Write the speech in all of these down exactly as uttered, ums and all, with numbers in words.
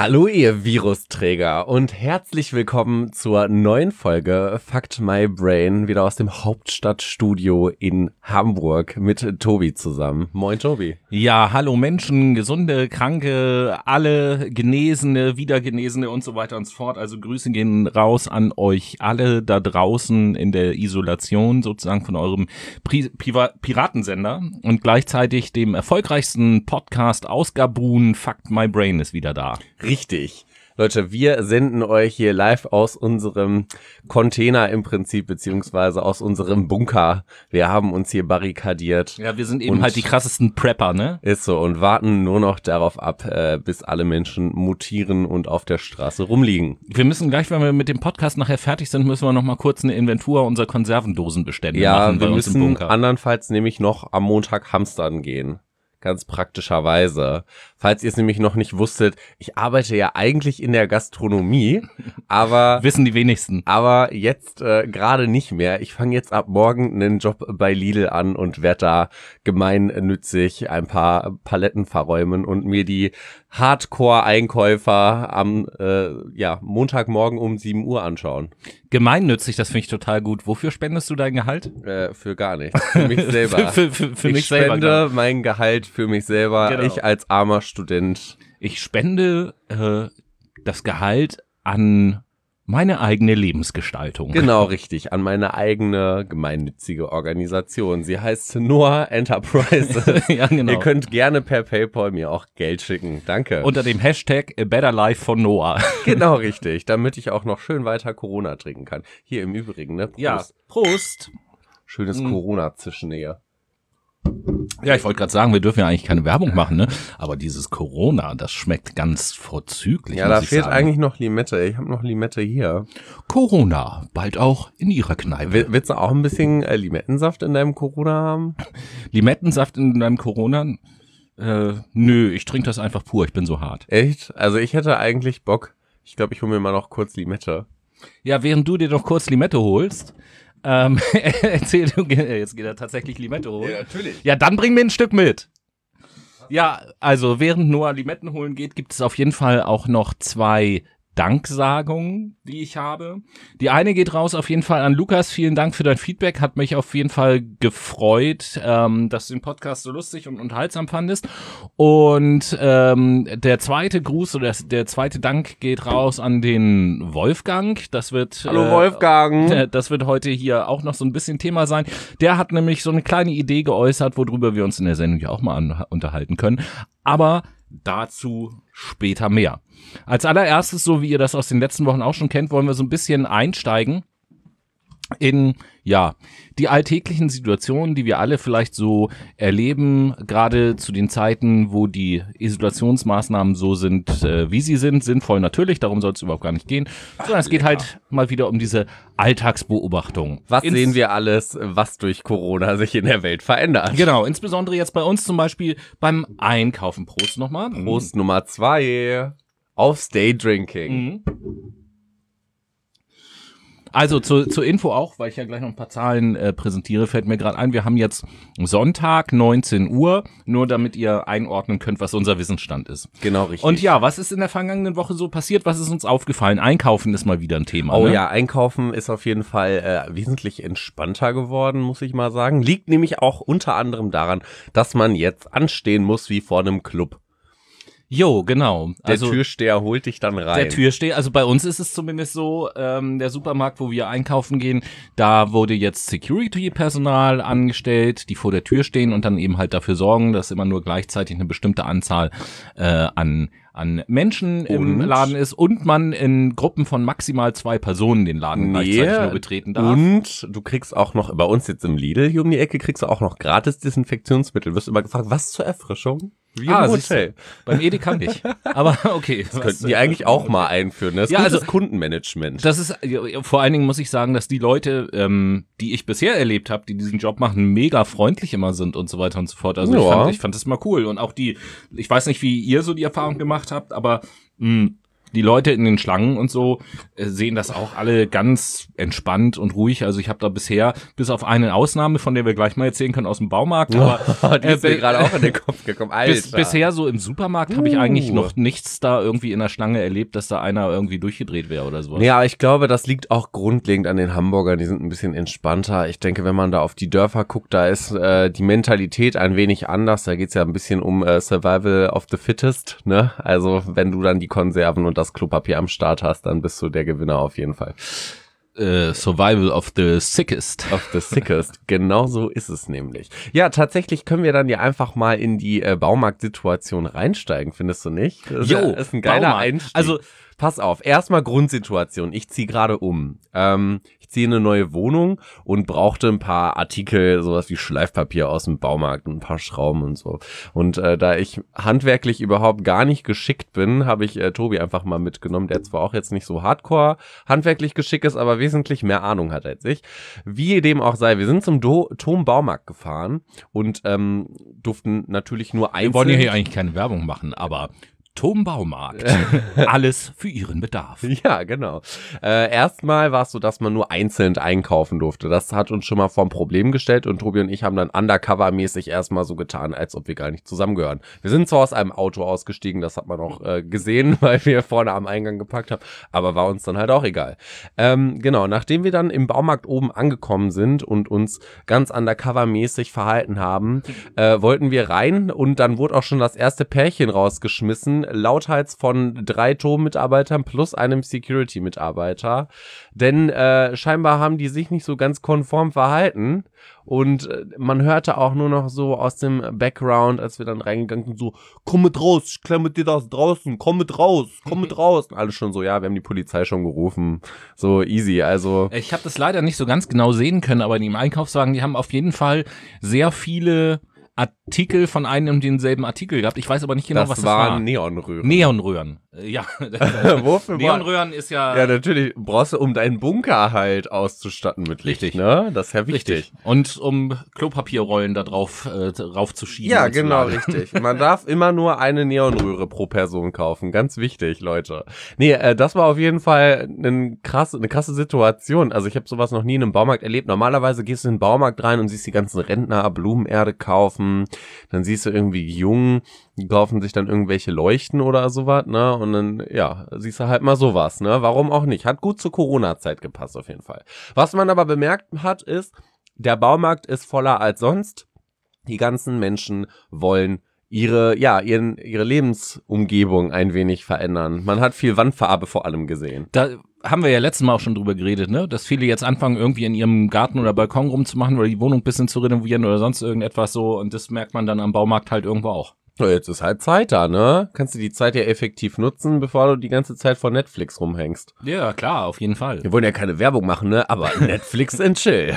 Hallo ihr Virusträger und herzlich willkommen zur neuen Folge Fucked My Brain, wieder aus dem Hauptstadtstudio in Hamburg mit Tobi zusammen. Moin Tobi. Ja, hallo Menschen, Gesunde, Kranke, alle Genesene, Wiedergenesene und so weiter und so fort. Also Grüße gehen raus an euch alle da draußen in der Isolation sozusagen von eurem Pri- Piva- Piratensender und gleichzeitig dem erfolgreichsten Podcast aus Gabun. Fucked My Brain ist wieder da. Richtig. Leute, wir senden euch hier live aus unserem Container im Prinzip, beziehungsweise aus unserem Bunker. Wir haben uns hier barrikadiert. Ja, wir sind eben halt die krassesten Prepper, ne? Ist so, und warten nur noch darauf ab, äh, bis alle Menschen mutieren und auf der Straße rumliegen. Wir müssen gleich, wenn wir mit dem Podcast nachher fertig sind, müssen wir noch mal kurz eine Inventur unserer Konservendosenbestände ja, machen bei wir uns im müssen Bunker. andernfalls nämlich noch am Montag hamstern gehen. Ganz praktischerweise. Falls ihr es nämlich noch nicht wusstet, ich arbeite ja eigentlich in der Gastronomie, aber Wissen die wenigsten. aber jetzt äh, gerade nicht mehr. Ich fange jetzt ab morgen einen Job bei Lidl an und werde da gemeinnützig ein paar Paletten verräumen und mir die Hardcore-Einkäufer am äh, ja Montagmorgen um sieben Uhr anschauen. Gemeinnützig, das finde ich total gut. Wofür spendest du dein Gehalt? Äh, für gar nichts. Für mich selber. für, für, für ich mich selber. spende Genau. mein Gehalt für mich selber. Genau. Ich als armer Student. Ich spende äh, das Gehalt an meine eigene Lebensgestaltung. Genau, richtig. An meine eigene gemeinnützige Organisation. Sie heißt Noah Enterprises. Ja, genau. Ihr könnt gerne per PayPal mir auch Geld schicken. Danke. Unter dem Hashtag A Better Life von Noah. Genau, richtig. Damit ich auch noch schön weiter Corona trinken kann. Hier im Übrigen, ne? Prost. Ja, Prost. Schönes Mhm. Corona-Zischen hier. Ja, ich wollte gerade sagen, wir dürfen ja eigentlich keine Werbung machen, ne? Aber dieses Corona, das schmeckt ganz vorzüglich. Ja, muss da ich fehlt sagen. eigentlich noch Limette. Ich habe noch Limette hier. Corona, bald auch in ihrer Kneipe. Will, willst du auch ein bisschen äh, Limettensaft in deinem Corona haben? Limettensaft in deinem Corona? Äh, nö, ich trinke das einfach pur, ich bin so hart. Echt? Also ich hätte eigentlich Bock. Ich glaube, ich hole mir mal noch kurz Limette. Ja, während du dir noch kurz Limette holst, ähm, erzähl du, jetzt geht er tatsächlich Limette holen. natürlich. Ja, dann bring mir ein Stück mit. Ja, also während Noah Limetten holen geht, gibt es auf jeden Fall auch noch zwei Danksagungen, die ich habe. Die eine geht raus auf jeden Fall an Lukas. Vielen Dank für dein Feedback. Hat mich auf jeden Fall gefreut, ähm, dass du den Podcast so lustig und unterhaltsam fandest. Und ähm, der zweite Gruß oder der, der zweite Dank geht raus an den Wolfgang. Das wird Hallo äh, Wolfgang. äh, Das wird heute hier auch noch so ein bisschen Thema sein. Der hat nämlich so eine kleine Idee geäußert, worüber wir uns in der Sendung ja auch mal an, unterhalten können. Aber dazu später mehr. Als allererstes, so wie ihr das aus den letzten Wochen auch schon kennt, wollen wir so ein bisschen einsteigen in, ja, die alltäglichen Situationen, die wir alle vielleicht so erleben, gerade zu den Zeiten, wo die Isolationsmaßnahmen so sind, äh, wie sie sind, sinnvoll natürlich, darum soll es überhaupt gar nicht gehen, sondern es geht halt mal wieder um diese Alltagsbeobachtung. Was Ins- sehen wir alles, was durch Corona sich in der Welt verändert? Genau, insbesondere jetzt bei uns zum Beispiel beim Einkaufen. Prost nochmal. Prost Nummer zwei. Aufs Daydrinking. Mhm. Also zu, zur Info auch, weil ich ja gleich noch ein paar Zahlen äh, präsentiere, fällt mir gerade ein, wir haben jetzt Sonntag, neunzehn Uhr, nur damit ihr einordnen könnt, was unser Wissensstand ist. Genau, richtig. Und ja, was ist in der vergangenen Woche so passiert? Was ist uns aufgefallen? Einkaufen ist mal wieder ein Thema. Oh ne? ja, Einkaufen ist auf jeden Fall äh, wesentlich entspannter geworden, muss ich mal sagen. Liegt nämlich auch unter anderem daran, dass man jetzt anstehen muss wie vor einem Club. Jo, genau. Der Also Türsteher holt dich dann rein. der Türsteher, also bei uns ist es zumindest so, ähm, der Supermarkt, wo wir einkaufen gehen, da wurde jetzt Security-Personal angestellt, die vor der Tür stehen und dann eben halt dafür sorgen, dass immer nur gleichzeitig eine bestimmte Anzahl äh, an an Menschen im Und? Laden ist und man in Gruppen von maximal zwei Personen den Laden gleichzeitig nur betreten darf. Und du kriegst auch noch, bei uns jetzt im Lidl hier um die Ecke, kriegst du auch noch gratis Desinfektionsmittel. Wirst immer gefragt, was zur Erfrischung? Wie ah, im siehst du, Hotel. beim Edeka nicht. Aber okay. Das könnten die eigentlich auch mal einführen. Ne? Das ist Ja, gutes also- Kundenmanagement. Das ist, vor allen Dingen muss ich sagen, dass die Leute, ähm, die ich bisher erlebt habe, die diesen Job machen, mega freundlich immer sind und so weiter und so fort. Also ich Ja. fand, ich fand das mal cool. Und auch die, ich weiß nicht, wie ihr so die Erfahrung gemacht habt, aber mh, die Leute in den Schlangen und so äh, sehen das auch alle ganz entspannt und ruhig. Also ich habe da bisher, bis auf eine Ausnahme, von der wir gleich mal erzählen können, aus dem Baumarkt, aber die ist mir gerade auch in den Kopf gekommen. Alter. Bis, bisher so im Supermarkt habe ich eigentlich noch nichts da irgendwie in der Schlange erlebt, dass da einer irgendwie durchgedreht wäre oder sowas. Nee, aber ich glaube, das liegt auch grundlegend an den Hamburgern. Die sind ein bisschen entspannter. Ich denke, wenn man da auf die Dörfer guckt, da ist äh, die Mentalität ein wenig anders. Da geht's ja ein bisschen um äh, Survival of the Fittest, ne? Also wenn du dann die Konserven und das Klopapier am Start hast, dann bist du der Gewinner auf jeden Fall. Uh, Survival of the Sickest. Of the Sickest. Genau so ist es nämlich. Ja, tatsächlich können wir dann ja einfach mal in die äh, Baumarktsituation reinsteigen, findest du nicht? Das jo, ist, ist ein geiler Baumarkt. Einstieg. Also pass auf, erstmal Grundsituation. Ich ziehe gerade um. Ähm, ich ziehe in eine neue Wohnung und brauchte ein paar Artikel, sowas wie Schleifpapier aus dem Baumarkt und ein paar Schrauben und so. Und äh, da ich handwerklich überhaupt gar nicht geschickt bin, habe ich äh, Tobi einfach mal mitgenommen, der zwar auch jetzt nicht so hardcore handwerklich geschickt ist, aber wesentlich mehr Ahnung hat als ich. Wie dem auch sei, wir sind zum Do- Tom Baumarkt gefahren und ähm, durften natürlich nur einzeln... Wir wollen ja hier eigentlich keine Werbung machen, aber... Tom Baumarkt. Alles für Ihren Bedarf. Ja, genau. Äh, erstmal war es so, dass man nur einzeln einkaufen durfte. Das hat uns schon mal vor ein Problem gestellt und Tobi und ich haben dann undercover-mäßig erstmal so getan, als ob wir gar nicht zusammengehören. Wir sind zwar aus einem Auto ausgestiegen, das hat man auch äh, gesehen, weil wir vorne am Eingang geparkt haben, aber war uns dann halt auch egal. Ähm, genau, nachdem wir dann im Baumarkt oben angekommen sind und uns ganz undercover-mäßig verhalten haben, äh, wollten wir rein und dann wurde auch schon das erste Pärchen rausgeschmissen, lauthals von drei Turm-Mitarbeitern plus einem Security-Mitarbeiter. Denn äh, scheinbar haben die sich nicht so ganz konform verhalten. Und äh, man hörte auch nur noch so aus dem Background, als wir dann reingegangen sind, so, komm mit raus, ich klemme dir das draußen, komm mit raus, komm mit raus. Und alle schon so, ja, wir haben die Polizei schon gerufen. So easy, also. Ich habe das leider nicht so ganz genau sehen können, aber in dem Einkaufswagen, die haben auf jeden Fall sehr viele Artikel von einem und denselben Artikel gehabt. Ich weiß aber nicht genau, das was das war. war. Neonröhren. Neonröhren. Ja. Wofür Neonröhren ist ja... Ja, natürlich brauchst du, um deinen Bunker halt auszustatten mit Licht, Richtig. Ne? Das ist ja wichtig. Richtig. Und um Klopapierrollen da drauf, äh, drauf zu schieben. Ja, und zu genau, lagern. richtig. Man darf immer nur eine Neonröhre pro Person kaufen. Ganz wichtig, Leute. Nee, äh, das war auf jeden Fall eine krasse, eine krasse Situation. Also ich habe sowas noch nie in einem Baumarkt erlebt. Normalerweise gehst du in den Baumarkt rein und siehst die ganzen Rentner Blumenerde kaufen. Dann siehst du irgendwie Jungen, die kaufen sich dann irgendwelche Leuchten oder sowas, ne? Und dann, ja, siehst du halt mal sowas, ne? Warum auch nicht? Hat gut zur Corona-Zeit gepasst auf jeden Fall. Was man aber bemerkt hat, ist, der Baumarkt ist voller als sonst. Die ganzen Menschen wollen ihre, ja, ihren, ihre Lebensumgebung ein wenig verändern. Man hat viel Wandfarbe vor allem gesehen. Da haben wir ja letztes Mal auch schon drüber geredet, ne? Dass viele jetzt anfangen, irgendwie in ihrem Garten oder Balkon rumzumachen oder die Wohnung ein bisschen zu renovieren oder sonst irgendetwas so. Und das merkt man dann am Baumarkt halt irgendwo auch. So, jetzt ist halt Zeit da, ne? Kannst du die Zeit ja effektiv nutzen, bevor du die ganze Zeit vor Netflix rumhängst. Ja, klar, auf jeden Fall. Wir wollen ja keine Werbung machen, ne? Aber Netflix and chill.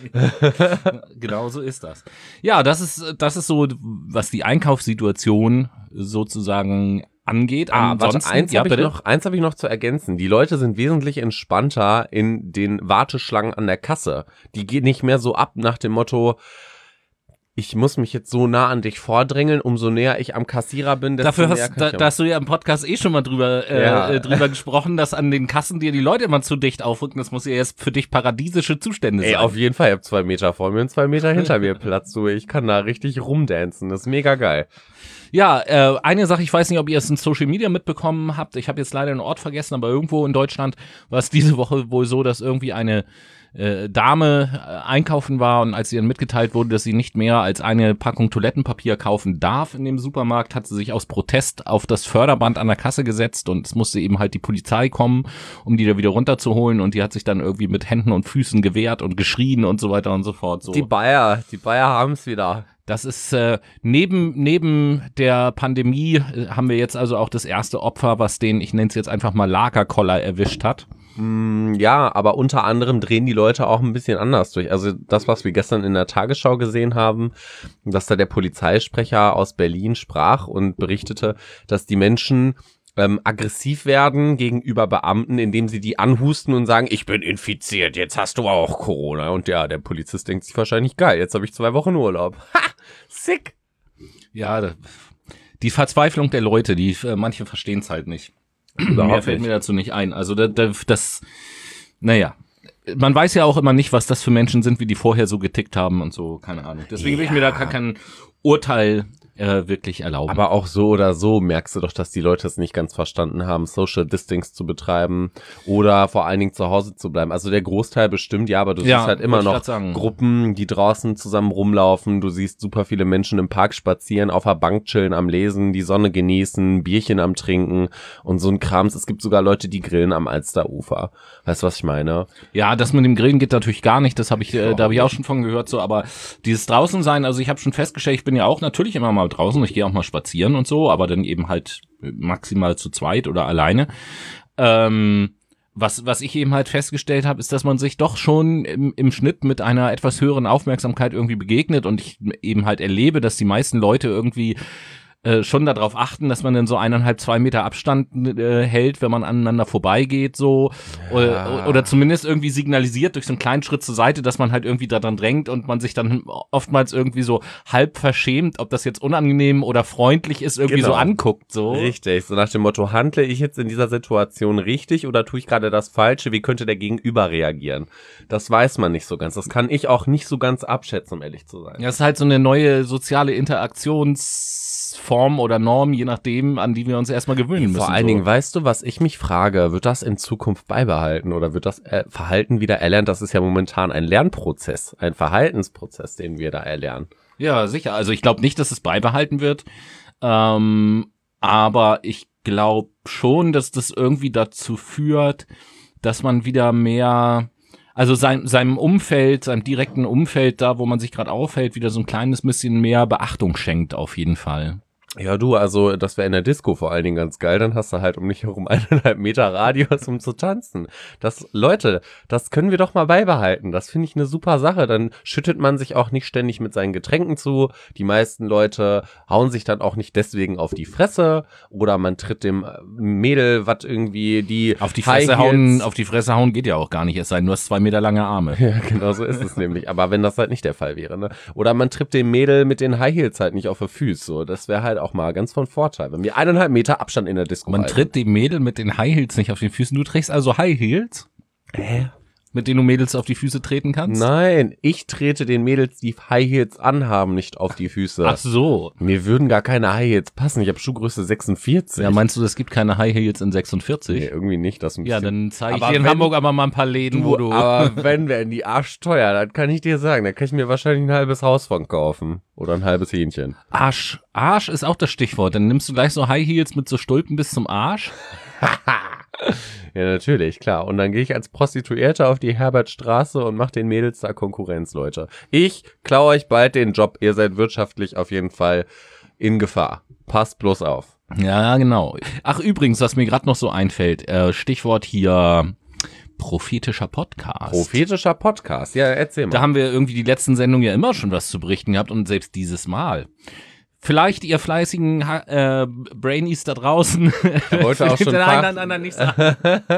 Genau so ist das. Ja, das ist, das ist so, was die Einkaufssituation sozusagen angeht. Ah, warte, Ansonsten, eins ja, habe ich bitte. noch, eins habe ich noch zu ergänzen. Die Leute sind wesentlich entspannter in den Warteschlangen an der Kasse. Die gehen nicht mehr so ab nach dem Motto, ich muss mich jetzt so nah an dich vordrängeln, umso näher ich am Kassierer bin, desto Dafür näher hast, kann da, ich da hast du ja im Podcast eh schon mal drüber, äh, Ja. äh, drüber gesprochen, dass an den Kassen dir die Leute immer zu dicht aufrücken. Das muss ja jetzt für dich paradiesische Zustände Ey, sein. auf jeden Fall. Ich habe zwei Meter vor mir und zwei Meter hinter mir Platz. Du, ich kann da richtig rumdancen. Das ist mega geil. Ja, äh, eine Sache, ich weiß nicht, ob ihr es in Social Media mitbekommen habt. Ich habe jetzt leider den Ort vergessen, aber irgendwo in Deutschland war es diese Woche wohl so, dass irgendwie eine äh, Dame äh, einkaufen war und als ihr dann mitgeteilt wurde, dass sie nicht mehr als eine Packung Toilettenpapier kaufen darf in dem Supermarkt, hat sie sich aus Protest auf das Förderband an der Kasse gesetzt und es musste eben halt die Polizei kommen, um die da wieder runterzuholen und die hat sich dann irgendwie mit Händen und Füßen gewehrt und geschrien und so weiter und so fort. So. Die Bayer, die Bayer haben's wieder. Das ist äh, neben neben der Pandemie äh, haben wir jetzt also auch das erste Opfer, was den, ich nenne es jetzt einfach mal Lagerkoller erwischt hat. Mm, ja, aber unter anderem drehen die Leute auch ein bisschen anders durch. Also das, was wir gestern in der Tagesschau gesehen haben, dass da der Polizeisprecher aus Berlin sprach und berichtete, dass die Menschen ähm, aggressiv werden gegenüber Beamten, indem sie die anhusten und sagen, ich bin infiziert, jetzt hast du auch Corona. Und ja, der Polizist denkt sich wahrscheinlich, geil, jetzt habe ich zwei Wochen Urlaub. Ha, sick. Ja, die Verzweiflung der Leute, die äh, manche verstehen es halt nicht. Mehr fällt mir dazu nicht ein. Also das, das, naja, man weiß ja auch immer nicht, was das für Menschen sind, wie die vorher so getickt haben und so, keine Ahnung. Deswegen will ich mir da gar kein Urteil äh, wirklich erlauben. Aber auch so oder so merkst du doch, dass die Leute es nicht ganz verstanden haben, Social Distancing zu betreiben oder vor allen Dingen zu Hause zu bleiben. Also der Großteil bestimmt, ja, aber du Ja, siehst halt immer wollte ich noch grad sagen. Gruppen, die draußen zusammen rumlaufen. Du siehst super viele Menschen im Park spazieren, auf der Bank chillen, am Lesen, die Sonne genießen, Bierchen am Trinken und so ein Krams. Es gibt sogar Leute, die grillen am Alsterufer. Weißt du, was ich meine? Ja, das mit dem Grillen geht natürlich gar nicht, das habe ich, äh, da habe ich auch schon von gehört, so, aber dieses draußen sein, also ich habe schon festgestellt, ich bin ja auch natürlich immer mal draußen, ich gehe auch mal spazieren und so, aber dann eben halt maximal zu zweit oder alleine. Ähm, was was ich eben halt festgestellt habe, ist, dass man sich doch schon im, im Schnitt mit einer etwas höheren Aufmerksamkeit irgendwie begegnet und ich eben halt erlebe, dass die meisten Leute irgendwie äh, schon darauf achten, dass man dann so eineinhalb, zwei Meter Abstand äh, hält, wenn man aneinander vorbeigeht, so Ja. oder, oder zumindest irgendwie signalisiert durch so einen kleinen Schritt zur Seite, dass man halt irgendwie daran drängt und man sich dann oftmals irgendwie so halb verschämt, ob das jetzt unangenehm oder freundlich ist, irgendwie Genau. so anguckt, so. Richtig, so nach dem Motto, handle ich jetzt in dieser Situation richtig oder tue ich gerade das Falsche? Wie könnte der Gegenüber reagieren? Das weiß man nicht so ganz. Das kann ich auch nicht so ganz abschätzen, um ehrlich zu sein. Ja, es ist halt so eine neue soziale Interaktionsform oder Norm, je nachdem, an die wir uns erstmal gewöhnen müssen. Vor allen so. Dingen, weißt du, was ich mich frage, wird das in Zukunft beibehalten oder wird das äh, Verhalten wieder erlernt? Das ist ja momentan ein Lernprozess, ein Verhaltensprozess, den wir da erlernen. Ja, sicher. Also ich glaube nicht, dass es beibehalten wird. Ähm, aber ich glaube schon, dass das irgendwie dazu führt, dass man wieder mehr, also sein, seinem Umfeld, seinem direkten Umfeld, da wo man sich gerade aufhält, wieder so ein kleines bisschen mehr Beachtung schenkt, auf jeden Fall. Ja, du, also das wäre in der Disco vor allen Dingen ganz geil. Dann hast du halt um dich herum eineinhalb Meter Radius, um zu tanzen. Das, Leute, das können wir doch mal beibehalten. Das finde ich eine super Sache. Dann schüttet man sich auch nicht ständig mit seinen Getränken zu. Die meisten Leute hauen sich dann auch nicht deswegen auf die Fresse. Oder man tritt dem Mädel, was irgendwie die Auf die High Fresse Heels- hauen, auf die Fresse hauen geht ja auch gar nicht, es sei denn, du hast zwei Meter lange Arme. Ja, genau so ist es nämlich. Aber wenn das halt nicht der Fall wäre, ne? Oder man trippt dem Mädel mit den High Heels halt nicht auf die Füße. So, das wäre halt auch mal ganz von Vorteil. Wenn wir eineinhalb Meter Abstand in der Disco Man halten. tritt die Mädel mit den High Heels nicht auf die Füße. Du trägst also High Heels, Hä? mit denen du Mädels auf die Füße treten kannst? Nein, ich trete den Mädels, die High Heels anhaben, nicht auf die Füße. Ach so. Mir würden gar keine High Heels passen. Ich habe Schuhgröße sechsundvierzig. Ja, meinst du, es gibt keine High Heels in sechsundvierzig? Nee, irgendwie nicht. Das ist ein Ja, bisschen- dann zeige ich Aber dir in wenn- Hamburg aber mal ein paar Läden, wo du... Aber wenn wir in die arschteuer, dann kann ich dir sagen, da kann ich mir wahrscheinlich ein halbes Haus von kaufen. Oder ein halbes Hähnchen. Arsch. Arsch ist auch das Stichwort. Dann nimmst du gleich so High Heels mit so Stulpen bis zum Arsch. Ja, natürlich, klar. Und dann gehe ich als Prostituierte auf die Herbertstraße und mache den Mädels da Konkurrenz, Leute. Ich klaue euch bald den Job. Ihr seid wirtschaftlich auf jeden Fall in Gefahr. Passt bloß auf. Ja, genau. Ach, übrigens, was mir gerade noch so einfällt, äh, Stichwort hier prophetischer Podcast. Prophetischer Podcast. Ja, erzähl mal. Da haben wir irgendwie die letzten Sendungen ja immer schon was zu berichten gehabt und selbst dieses Mal. Vielleicht ihr fleißigen äh, Brainies da draußen. Er wollte auch schon nein, fast- nein, nein, nein, nicht sagen.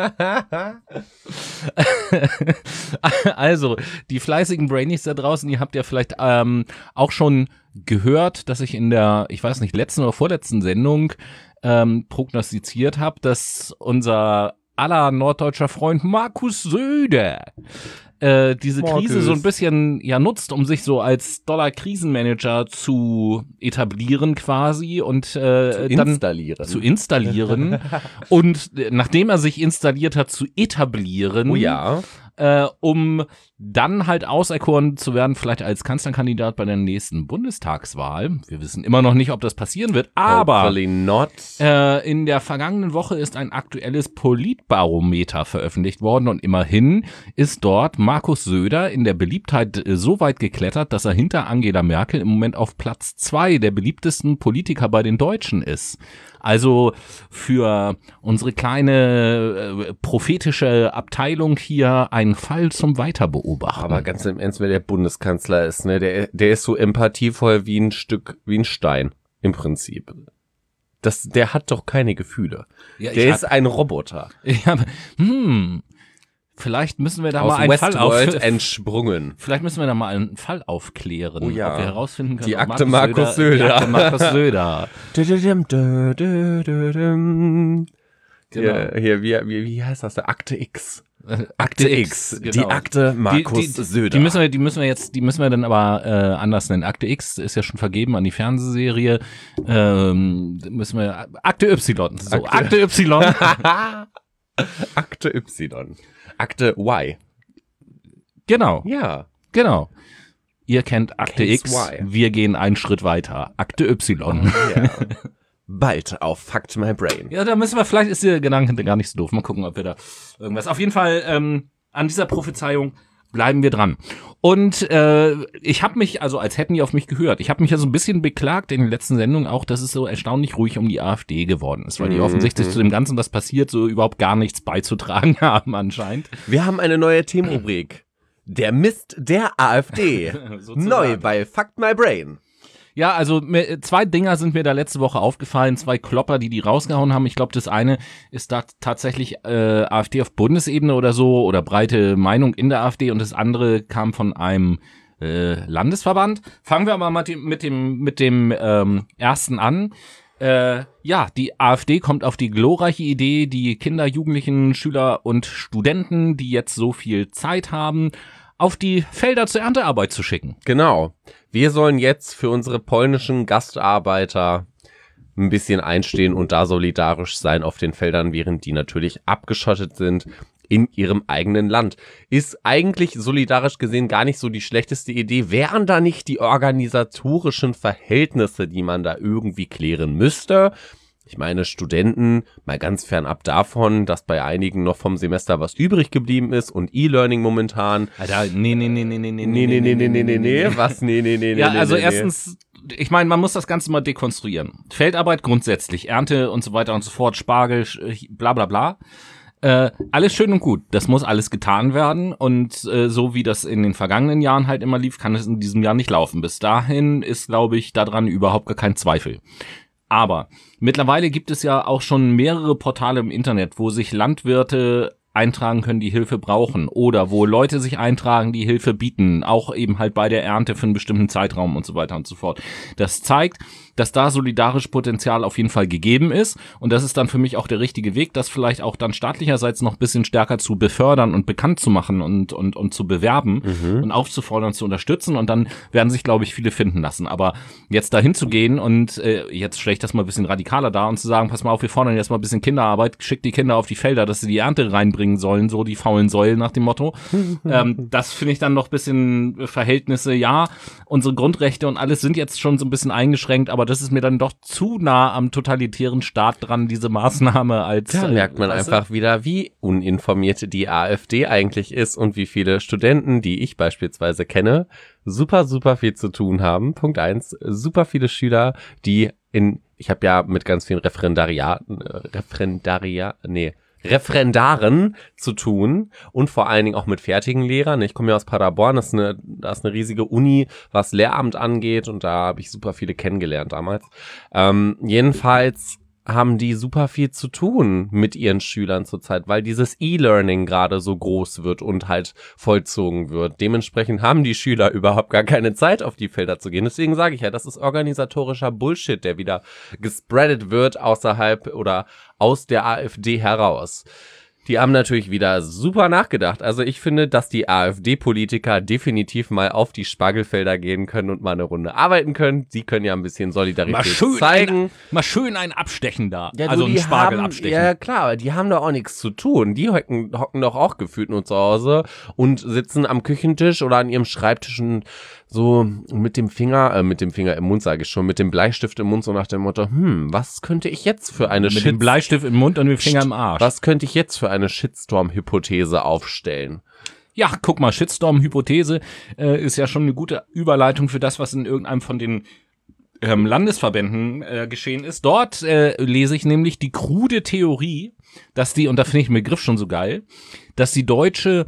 Also, die fleißigen Brainies da draußen, ihr habt ja vielleicht ähm, auch schon gehört, dass ich in der, ich weiß nicht, letzten oder vorletzten Sendung ähm, prognostiziert habe, dass unser aller norddeutscher Freund Markus Söder äh, diese Markus. Krise so ein bisschen ja nutzt, um sich so als Dollar-Krisenmanager zu etablieren quasi und äh, dann installieren. zu installieren und äh, nachdem er sich installiert hat, zu etablieren, Oh ja. äh, um dann halt auserkoren zu werden, vielleicht als Kanzlerkandidat bei der nächsten Bundestagswahl. Wir wissen immer noch nicht, ob das passieren wird, aber Hopefully not. äh, in der vergangenen Woche ist ein aktuelles Politbarometer veröffentlicht worden und immerhin ist dort Markus Söder in der Beliebtheit äh, so weit geklettert, dass er hinter Angela Merkel im Moment auf Platz zwei der beliebtesten Politiker bei den Deutschen ist. Also für unsere kleine äh, prophetische Abteilung hier ein Fall zum Weiterbeobachten. Aber ganz im Ernst, wer der Bundeskanzler ist, ne, der, der ist so empathievoll wie ein Stück, wie ein Stein, im Prinzip. Das, der hat doch keine Gefühle. Ja, Der ich ist ein Roboter. Ich hab, hm, vielleicht müssen wir da Aus mal einen Fall auf, Westworld entsprungen. vielleicht müssen wir da mal einen Fall aufklären, Oh ja. ob wir herausfinden können, Die ob Akte Markus Söder. Die Akte Markus Söder. Dü-dü-düm, dü-dü-dü-düm. Genau. Hier, hier wie, wie, wie heißt das? Der Akte X. Akte, Akte X, X. genau. Die Akte Markus die, die, Söder. Die müssen wir, die müssen wir jetzt, die müssen wir dann aber äh, anders nennen. Akte X ist ja schon vergeben an die Fernsehserie. Ähm, müssen wir Akte Y. So, Akte, Akte Y. Akte Y. Akte Y. Genau. Ja. Genau. Ihr kennt Akte Case X. Y. Wir gehen einen Schritt weiter. Akte Y. Ja. Bald auf Fact My Brain. Ja, da müssen wir, vielleicht ist der Gedanke gar nicht so doof. Mal gucken, ob wir da irgendwas. Auf jeden Fall, ähm, an dieser Prophezeiung bleiben wir dran. Und äh, ich habe mich, also als hätten die auf mich gehört, ich habe mich ja so ein bisschen beklagt in den letzten Sendungen auch, dass es so erstaunlich ruhig um die AfD geworden ist, weil die Mhm. offensichtlich zu dem Ganzen, was passiert, so überhaupt gar nichts beizutragen haben anscheinend. Wir haben eine neue Themenrubrik. Der Mist der AfD. Sozusagen. Neu bei Fact My Brain. Ja, also mir, zwei Dinger sind mir da letzte Woche aufgefallen, zwei Klopper, die die rausgehauen haben. Ich glaube, das eine ist da tatsächlich äh, AfD auf Bundesebene oder so oder breite Meinung in der AfD und das andere kam von einem äh, Landesverband. Fangen wir aber mal mit dem mit dem, mit dem ähm, ersten an. Äh, ja, die AfD kommt auf die glorreiche Idee, die Kinder, Jugendlichen, Schüler und Studenten, die jetzt so viel Zeit haben, auf die Felder zur Erntearbeit zu schicken. Genau. Wir sollen jetzt für unsere polnischen Gastarbeiter ein bisschen einstehen und da solidarisch sein auf den Feldern, während die natürlich abgeschottet sind in ihrem eigenen Land. Ist eigentlich solidarisch gesehen gar nicht so die schlechteste Idee. Wären da nicht die organisatorischen Verhältnisse, die man da irgendwie klären müsste? Ich meine, Studenten, mal ganz fernab davon, dass bei einigen noch vom Semester was übrig geblieben ist und E-Learning momentan. Alter, nee, nee, nee, nee, nee, nee, Nee, nee, nee, nee, nee, nee, nee, was? Nee, nee, nee, nee, Ja, nee, also nee, erstens, ich meine, man muss das Ganze mal dekonstruieren. Feldarbeit grundsätzlich, Ernte und so weiter und so fort, Spargel, sch- bla bla bla. Äh, alles schön und gut, das muss alles getan werden und äh, so wie das in den vergangenen Jahren halt immer lief, kann es in diesem Jahr nicht laufen. Bis dahin ist, glaube ich, daran überhaupt gar kein Zweifel. Aber mittlerweile gibt es ja auch schon mehrere Portale im Internet, wo sich Landwirte eintragen können, die Hilfe brauchen oder wo Leute sich eintragen, die Hilfe bieten, auch eben halt bei der Ernte für einen bestimmten Zeitraum und so weiter und so fort. Das zeigt, dass da solidarisch Potenzial auf jeden Fall gegeben ist und das ist dann für mich auch der richtige Weg, das vielleicht auch dann staatlicherseits noch ein bisschen stärker zu befördern und bekannt zu machen und und und zu bewerben mhm. und aufzufordern, zu unterstützen und dann werden sich, glaube ich, viele finden lassen. Aber jetzt dahin zu gehen und äh, jetzt stelle ich das mal ein bisschen radikaler dar und zu sagen, pass mal auf, wir fordern jetzt mal ein bisschen Kinderarbeit, schickt die Kinder auf die Felder, dass sie die Ernte reinbringen sollen, so die faulen Säulen nach dem Motto. ähm, das finde ich dann noch ein bisschen Verhältnisse, ja, unsere Grundrechte und alles sind jetzt schon so ein bisschen eingeschränkt, aber das ist mir dann doch zu nah am totalitären Staat dran, diese Maßnahme als... Da merkt man äh, einfach wieder, wie uninformiert die AfD eigentlich ist und wie viele Studenten, die ich beispielsweise kenne, super, super viel zu tun haben. Punkt eins, super viele Schüler, die in, ich habe ja mit ganz vielen Referendariaten, äh, Referendaria, nee, Referendaren zu tun und vor allen Dingen auch mit fertigen Lehrern. Ich komme ja aus Paderborn, das ist eine, das ist eine riesige Uni, was Lehramt angeht und da habe ich super viele kennengelernt damals. Ähm, jedenfalls haben die super viel zu tun mit ihren Schülern zurzeit, weil dieses E-Learning gerade so groß wird und halt vollzogen wird. Dementsprechend haben die Schüler überhaupt gar keine Zeit, auf die Felder zu gehen. Deswegen sage ich ja, das ist organisatorischer Bullshit, der wieder gespreadet wird außerhalb oder aus der AfD heraus. Die haben natürlich wieder super nachgedacht. Also ich finde, dass die AfD-Politiker definitiv mal auf die Spargelfelder gehen können und mal eine Runde arbeiten können. Sie können ja ein bisschen Solidarität mal schön zeigen. Ein, mal schön ein Abstechen da. Ja, also du, ein Spargel haben, abstechen. Ja klar, die haben doch auch nichts zu tun. Die hocken, hocken doch auch gefühlt nur zu Hause und sitzen am Küchentisch oder an ihrem Schreibtisch und so mit dem Finger, äh, mit dem Finger im Mund sage ich schon, mit dem Bleistift im Mund so nach dem Motto, hm, was könnte ich jetzt für eine Mit Shit- dem Bleistift im Mund und dem Finger im Arsch. Was könnte ich jetzt für eine Shitstorm-Hypothese aufstellen? Ja, guck mal, Shitstorm-Hypothese äh, ist ja schon eine gute Überleitung für das, was in irgendeinem von den ähm, Landesverbänden äh, geschehen ist. Dort äh, lese ich nämlich die krude Theorie, dass die, und da finde ich den Begriff schon so geil, dass die deutsche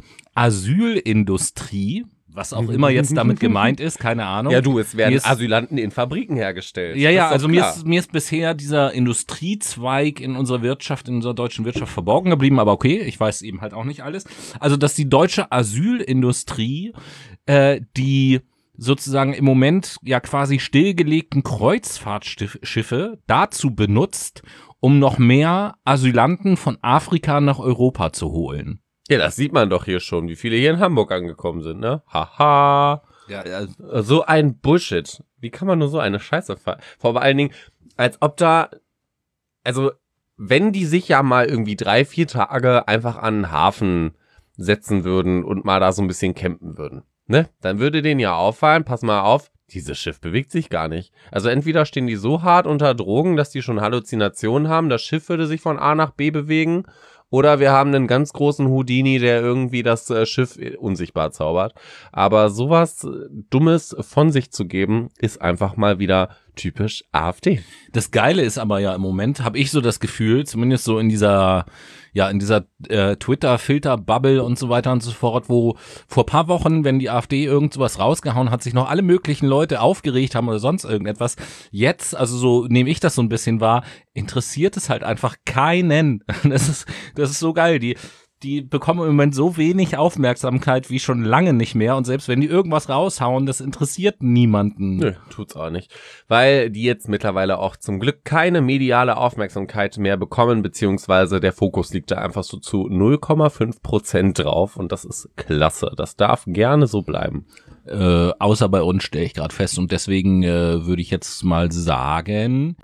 Asylindustrie, was auch immer jetzt damit gemeint ist, keine Ahnung. Ja du, es werden Mir ist- Asylanten in Fabriken hergestellt. Ja, Das ja, ist doch also mir klar. ist, mir ist bisher dieser Industriezweig in unserer Wirtschaft, in unserer deutschen Wirtschaft verborgen geblieben, aber okay, ich weiß eben halt auch nicht alles. Also, dass die deutsche Asylindustrie, äh, die sozusagen im Moment ja quasi stillgelegten Kreuzfahrtschiffe dazu benutzt, um noch mehr Asylanten von Afrika nach Europa zu holen. Ja, das sieht man doch hier schon, wie viele hier in Hamburg angekommen sind, ne? Haha. Ja, ja. So ein Bullshit. Wie kann man nur so eine Scheiße fahren? Vor allen Dingen, als ob da, also, wenn die sich ja mal irgendwie drei, vier Tage einfach an den Hafen setzen würden und mal da so ein bisschen campen würden, ne? Dann würde denen ja auffallen, pass mal auf, dieses Schiff bewegt sich gar nicht. Also entweder stehen die so hart unter Drogen, dass die schon Halluzinationen haben, das Schiff würde sich von A nach B bewegen, oder wir haben einen ganz großen Houdini, der irgendwie das äh, Schiff unsichtbar zaubert. Aber sowas äh, Dummes von sich zu geben, ist einfach mal wieder typisch AfD. Das Geile ist aber ja im Moment, habe ich so das Gefühl, zumindest so in dieser, ja, in dieser äh, Twitter-Filter-Bubble und so weiter und so fort, wo vor paar Wochen, wenn die AfD irgend sowas rausgehauen hat, sich noch alle möglichen Leute aufgeregt haben oder sonst irgendetwas. Jetzt, also so nehme ich das so ein bisschen wahr, interessiert es halt einfach keinen. Das ist, das ist so geil. Die Die bekommen im Moment so wenig Aufmerksamkeit wie schon lange nicht mehr. Und selbst wenn die irgendwas raushauen, das interessiert niemanden. Nö, tut's auch nicht. Weil die jetzt mittlerweile auch zum Glück keine mediale Aufmerksamkeit mehr bekommen, beziehungsweise der Fokus liegt da einfach so zu null Komma fünf Prozent drauf. Und das ist klasse. Das darf gerne so bleiben. Äh, außer bei uns stelle ich gerade fest. Und deswegen äh, würde ich jetzt mal sagen...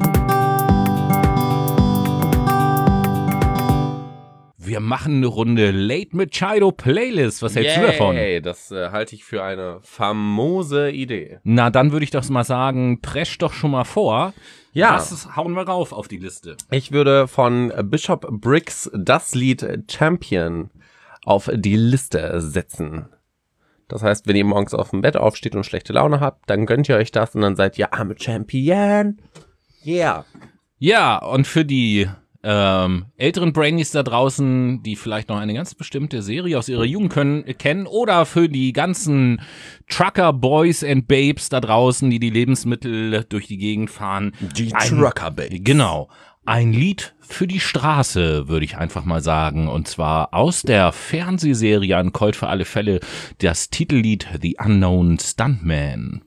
Wir machen eine Runde Late Machado Playlist. Was hältst Yay, du davon? Das äh, halte ich für eine famose Idee. Na, dann würde ich doch mal sagen, presch doch schon mal vor. Ja. Was hauen wir rauf auf die Liste? Ich würde von Bishop Briggs das Lied Champion auf die Liste setzen. Das heißt, wenn ihr morgens auf dem Bett aufsteht und schlechte Laune habt, dann gönnt ihr euch das und dann seid ihr I'm a Champion. Yeah. Ja, und für die Ähm, älteren Brainies da draußen, die vielleicht noch eine ganz bestimmte Serie aus ihrer Jugend können, kennen, oder für die ganzen Trucker Boys and Babes da draußen, die die Lebensmittel durch die Gegend fahren. Die ein, Trucker Babes. Genau. Ein Lied für die Straße, würde ich einfach mal sagen. Und zwar aus der Fernsehserie Ein Colt für alle Fälle, das Titellied The Unknown Stuntman.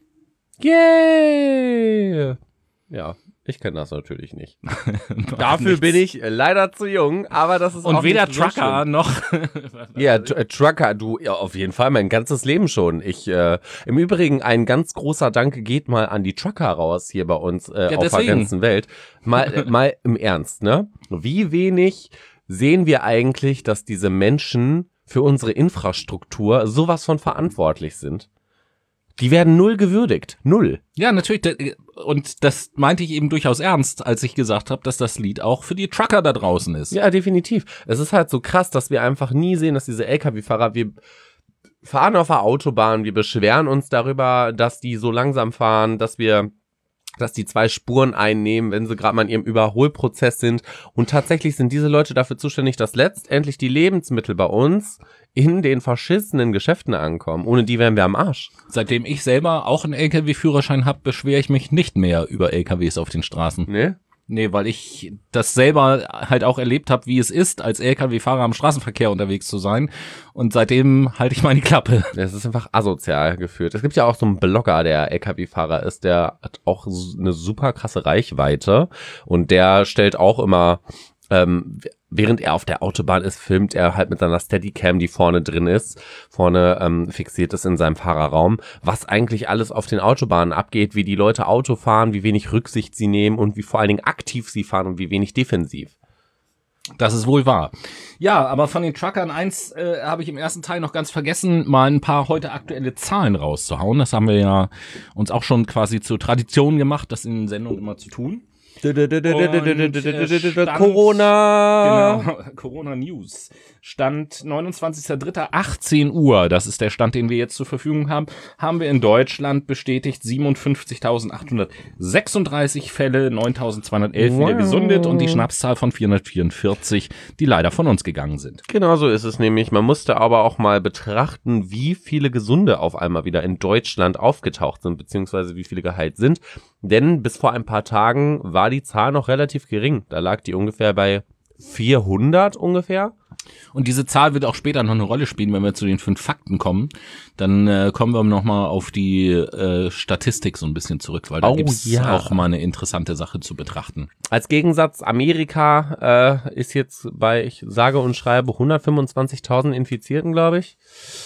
Yay! Ja. Ich kenne das natürlich nicht. Dafür nichts. Bin ich leider zu jung, aber das ist und auch weder nicht Trucker so noch. Ja, t- Trucker, du, ja, auf jeden Fall, mein ganzes Leben schon. Ich, äh, im Übrigen, ein ganz großer Dank geht mal an die Trucker raus hier bei uns äh, ja, auf der ganzen Welt. Mal, äh, mal im Ernst, ne? Wie wenig sehen wir eigentlich, dass diese Menschen für unsere Infrastruktur sowas von verantwortlich sind? Die werden null gewürdigt. Null. Ja, natürlich. Und das meinte ich eben durchaus ernst, als ich gesagt habe, dass das Lied auch für die Trucker da draußen ist. Ja, definitiv. Es ist halt so krass, dass wir einfach nie sehen, dass diese L K W-Fahrer, wir fahren auf der Autobahn, wir beschweren uns darüber, dass die so langsam fahren, dass wir, dass die zwei Spuren einnehmen, wenn sie gerade mal in ihrem Überholprozess sind. Und tatsächlich sind diese Leute dafür zuständig, dass letztendlich die Lebensmittel bei uns in den verschissenen Geschäften ankommen. Ohne die wären wir am Arsch. Seitdem ich selber auch einen L K W-Führerschein habe, beschwere ich mich nicht mehr über L K Ws auf den Straßen. Nee? Nee, weil ich das selber halt auch erlebt habe, wie es ist, als L K W-Fahrer am Straßenverkehr unterwegs zu sein. Und seitdem halte ich meine Klappe. Es ist einfach asozial geführt. Es gibt ja auch so einen Blogger, der L K W-Fahrer ist, der hat auch eine super krasse Reichweite. Und der stellt auch immer, ähm, während er auf der Autobahn ist, filmt er halt mit seiner Steadicam, die vorne drin ist, vorne ähm, fixiert ist in seinem Fahrerraum, was eigentlich alles auf den Autobahnen abgeht, wie die Leute Auto fahren, wie wenig Rücksicht sie nehmen und wie vor allen Dingen aktiv sie fahren und wie wenig defensiv. Das ist wohl wahr. Ja, aber von den Truckern eins äh, habe ich im ersten Teil noch ganz vergessen, mal ein paar heute aktuelle Zahlen rauszuhauen. Das haben wir ja uns auch schon quasi zur Tradition gemacht, das in Sendungen immer zu tun. Und, äh, Stand, Corona. Genau, Corona News. Stand neunundzwanzigster dritter achtzehn Uhr, das ist der Stand, den wir jetzt zur Verfügung haben, haben wir in Deutschland bestätigt siebenundfünfzigtausendachthundertsechsunddreißig Fälle, neuntausendzweihundertelf wow. wieder gesundet und die Schnapszahl von vierhundertvierundvierzig, die leider von uns gegangen sind. Genau so ist es nämlich. Man musste aber auch mal betrachten, wie viele Gesunde auf einmal wieder in Deutschland aufgetaucht sind, beziehungsweise wie viele geheilt sind. Denn bis vor ein paar Tagen war die Zahl noch relativ gering. Da lag die ungefähr bei vierhundert ungefähr. Und diese Zahl wird auch später noch eine Rolle spielen, wenn wir zu den fünf Fakten kommen. Dann äh, kommen wir nochmal auf die äh, Statistik so ein bisschen zurück, weil da Oh, gibt's ja. auch mal eine interessante Sache zu betrachten. Als Gegensatz, Amerika äh, ist jetzt bei, ich sage und schreibe, hundertfünfundzwanzigtausend Infizierten, glaube ich.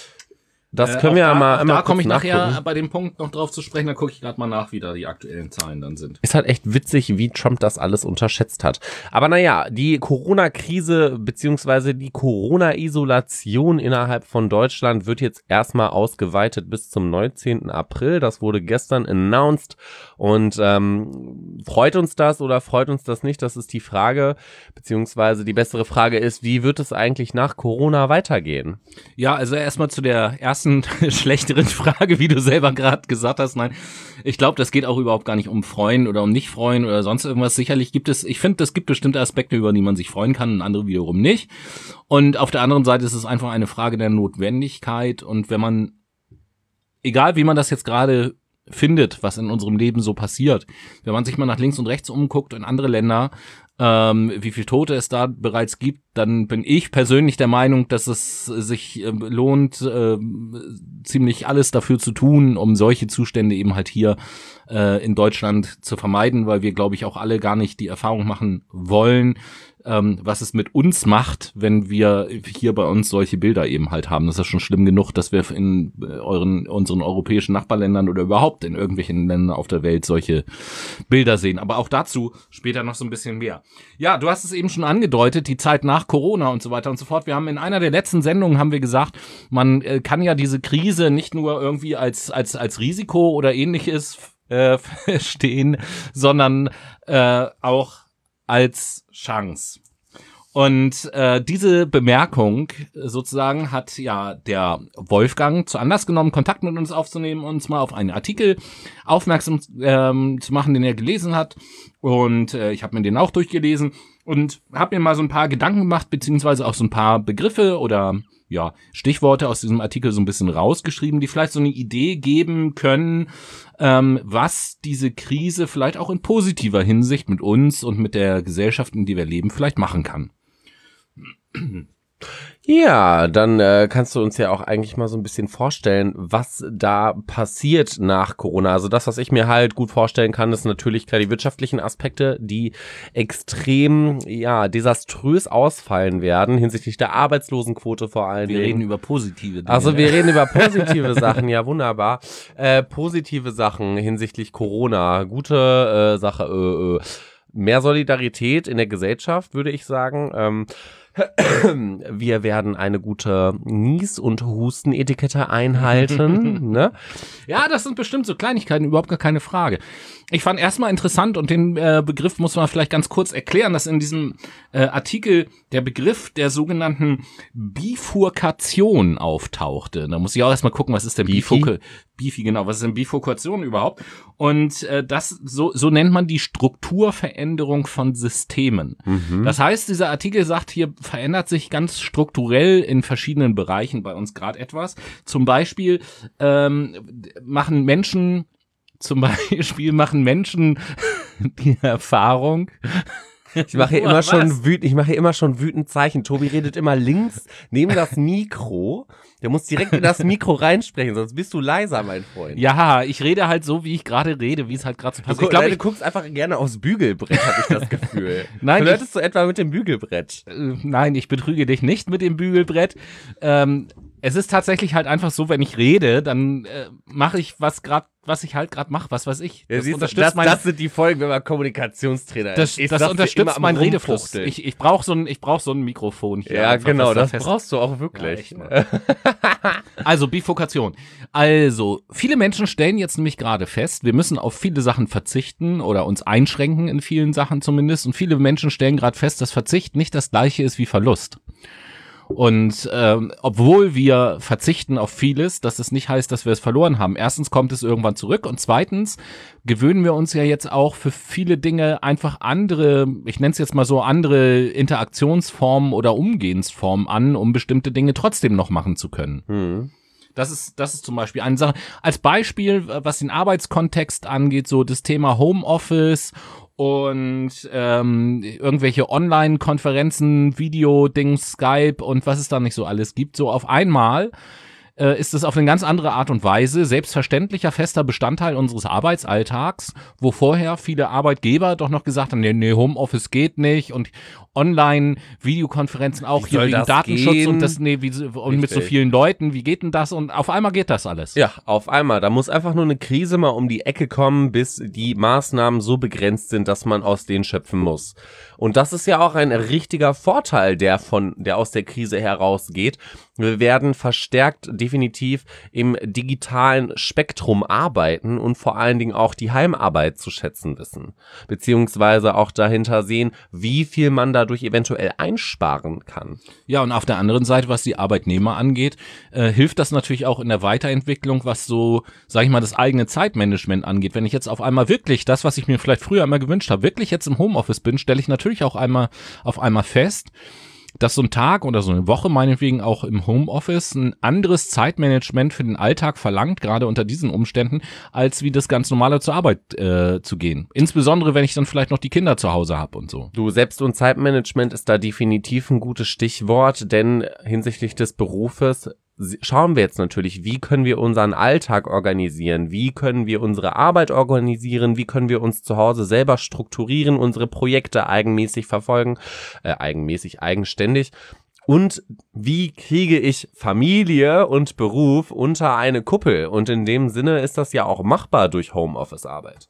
Das Äh, können auch wir da, ja mal auch einmal Da komme ich kurz nachher nachgucken. bei dem Punkt noch drauf zu sprechen, da gucke ich gerade mal nach, wie da die aktuellen Zahlen dann sind. Ist halt echt witzig, wie Trump das alles unterschätzt hat. Aber naja, die Corona-Krise beziehungsweise die Corona-Isolation innerhalb von Deutschland wird jetzt erstmal ausgeweitet bis zum neunzehnten April. Das wurde gestern announced. Und ähm, freut uns das oder freut uns das nicht? Das ist die Frage. Beziehungsweise die bessere Frage ist, wie wird es eigentlich nach Corona weitergehen? Ja, also erstmal zu der ersten schlechteren Frage, wie du selber gerade gesagt hast. Nein, ich glaube, das geht auch überhaupt gar nicht um freuen oder um nicht freuen oder sonst irgendwas. Sicherlich gibt es, ich finde, es gibt bestimmte Aspekte, über die man sich freuen kann und andere wiederum nicht. Und auf der anderen Seite ist es einfach eine Frage der Notwendigkeit. Und wenn man, egal wie man das jetzt gerade findet, was in unserem Leben so passiert, wenn man sich mal nach links und rechts umguckt in andere Länder, ähm, wie viel Tote es da bereits gibt, dann bin ich persönlich der Meinung, dass es sich äh, lohnt, äh, ziemlich alles dafür zu tun, um solche Zustände eben halt hier äh, in Deutschland zu vermeiden, weil wir, glaube ich, auch alle gar nicht die Erfahrung machen wollen, ähm, was es mit uns macht, wenn wir hier bei uns solche Bilder eben halt haben. Das ist schon schlimm genug, dass wir in äh, euren unseren europäischen Nachbarländern oder überhaupt in irgendwelchen Ländern auf der Welt solche Bilder sehen. Aber auch dazu später noch so ein bisschen mehr. Ja, du hast es eben schon angedeutet, die Zeit nach Corona und so weiter und so fort. Wir haben in einer der letzten Sendungen haben wir gesagt, man äh, kann ja diese Krise nicht nur irgendwie als als als Risiko oder ähnliches äh, verstehen, sondern äh, auch als Chance. Und äh, diese Bemerkung sozusagen hat ja der Wolfgang zu Anlass genommen, Kontakt mit uns aufzunehmen und uns mal auf einen Artikel aufmerksam ähm, zu machen, den er gelesen hat. Und äh, ich habe mir den auch durchgelesen und habe mir mal so ein paar Gedanken gemacht, beziehungsweise auch so ein paar Begriffe oder ja Stichworte aus diesem Artikel so ein bisschen rausgeschrieben, die vielleicht so eine Idee geben können, ähm, was diese Krise vielleicht auch in positiver Hinsicht mit uns und mit der Gesellschaft, in der wir leben, vielleicht machen kann. Ja, dann äh, kannst du uns ja auch eigentlich mal so ein bisschen vorstellen, was da passiert nach Corona. Also das, was ich mir halt gut vorstellen kann, ist natürlich klar die wirtschaftlichen Aspekte, die extrem, ja, desaströs ausfallen werden, hinsichtlich der Arbeitslosenquote vor allen Wir Dingen. reden über positive Dinge. Also wir reden über positive Sachen, ja wunderbar. Äh, positive Sachen hinsichtlich Corona, gute äh, Sache, äh, äh. Mehr Solidarität in der Gesellschaft, würde ich sagen. Ähm, wir werden eine gute Nies- und Hustenetikette einhalten. Ne? Ja, das sind bestimmt so Kleinigkeiten, überhaupt gar keine Frage. Ich fand erstmal interessant und den äh, Begriff muss man vielleicht ganz kurz erklären, dass in diesem äh, Artikel der Begriff der sogenannten Bifurkation auftauchte. Da muss ich auch erstmal gucken, was ist denn Bifurkation? Bifi, genau, was ist denn Bifurkation überhaupt? Und äh, das so so nennt man die Strukturveränderung von Systemen. Mhm. Das heißt, dieser Artikel sagt, hier verändert sich ganz strukturell in verschiedenen Bereichen bei uns gerade etwas. Zum Beispiel ähm, machen Menschen Zum Beispiel machen Menschen die Erfahrung. Ich mache hier immer schon wütend, ich mache hier immer schon wütend Zeichen. Tobi redet immer links neben das Mikro. Der muss direkt in das Mikro reinsprechen, sonst bist du leiser, mein Freund. Ja, ich rede halt so, wie ich gerade rede, wie es halt gerade so Du, passt. gu Ich glaub, nein, ich, du guckst einfach gerne aufs Bügelbrett, habe ich das Gefühl. Nein, Flirtest du etwa mit dem Bügelbrett? Äh, nein, ich betrüge dich nicht mit dem Bügelbrett. Ähm, es ist tatsächlich halt einfach so, wenn ich rede, dann äh, mache ich was gerade, was ich halt gerade mache, was weiß ich. Ja, Das siehst du, unterstützt das, mein, das sind die Folgen, wenn man Kommunikationstrainer das, ist. das Ist unterstützt immer meinen am Redefluss. Rumfuchteln. Ich, ich brauche so ein, ich brauche so ein Mikrofon hier. Ja, einfach, genau, da das fest- brauchst du auch wirklich. Ja, echt, Also Bifurkation. Also viele Menschen stellen jetzt nämlich gerade fest, wir müssen auf viele Sachen verzichten oder uns einschränken in vielen Sachen zumindest. Und viele Menschen stellen gerade fest, dass Verzicht nicht das gleiche ist wie Verlust. Und ähm, obwohl wir verzichten auf vieles, dass es nicht heißt, dass wir es verloren haben. Erstens kommt es irgendwann zurück und zweitens gewöhnen wir uns ja jetzt auch für viele Dinge einfach andere, ich nenne es jetzt mal so, andere Interaktionsformen oder Umgehensformen an, um bestimmte Dinge trotzdem noch machen zu können. Hm. Das ist, das ist zum Beispiel eine Sache. Als Beispiel, was den Arbeitskontext angeht, so das Thema Homeoffice und ähm, irgendwelche Online-Konferenzen, Video-Dings, Skype und was es da nicht so alles gibt, so auf einmal äh, ist es auf eine ganz andere Art und Weise selbstverständlicher fester Bestandteil unseres Arbeitsalltags, wo vorher viele Arbeitgeber doch noch gesagt haben, nee, nee, Homeoffice geht nicht und Online-Videokonferenzen auch Wie hier soll wegen das Datenschutz gehen? und das, nee, wie, und mit so vielen Leuten, wie geht denn das? Und auf einmal geht das alles. Ja, auf einmal. Da muss einfach nur eine Krise mal um die Ecke kommen, bis die Maßnahmen so begrenzt sind, dass man aus denen schöpfen muss. Und das ist ja auch ein richtiger Vorteil, der von, der aus der Krise herausgeht. Wir werden verstärkt definitiv im digitalen Spektrum arbeiten und vor allen Dingen auch die Heimarbeit zu schätzen wissen. Beziehungsweise auch dahinter sehen, wie viel man dadurch eventuell einsparen kann. Ja, und auf der anderen Seite, was die Arbeitnehmer angeht, äh, hilft das natürlich auch in der Weiterentwicklung, was so, sag ich mal, das eigene Zeitmanagement angeht. Wenn ich jetzt auf einmal wirklich das, was ich mir vielleicht früher immer gewünscht habe, wirklich jetzt im Homeoffice bin, stelle ich natürlich auch einmal auf einmal fest, dass so ein Tag oder so eine Woche meinetwegen auch im Homeoffice ein anderes Zeitmanagement für den Alltag verlangt, gerade unter diesen Umständen, als wie das ganz normale zur Arbeit äh, zu gehen. Insbesondere, wenn ich dann vielleicht noch die Kinder zu Hause habe und so. Du, Selbst- und Zeitmanagement ist da definitiv ein gutes Stichwort, denn hinsichtlich des Berufes schauen wir jetzt natürlich, wie können wir unseren Alltag organisieren, wie können wir unsere Arbeit organisieren, wie können wir uns zu Hause selber strukturieren, unsere Projekte eigenmäßig verfolgen, äh, eigenmäßig, eigenständig. Und wie kriege ich Familie und Beruf unter eine Kuppel? Und in dem Sinne ist das ja auch machbar durch Homeoffice-Arbeit.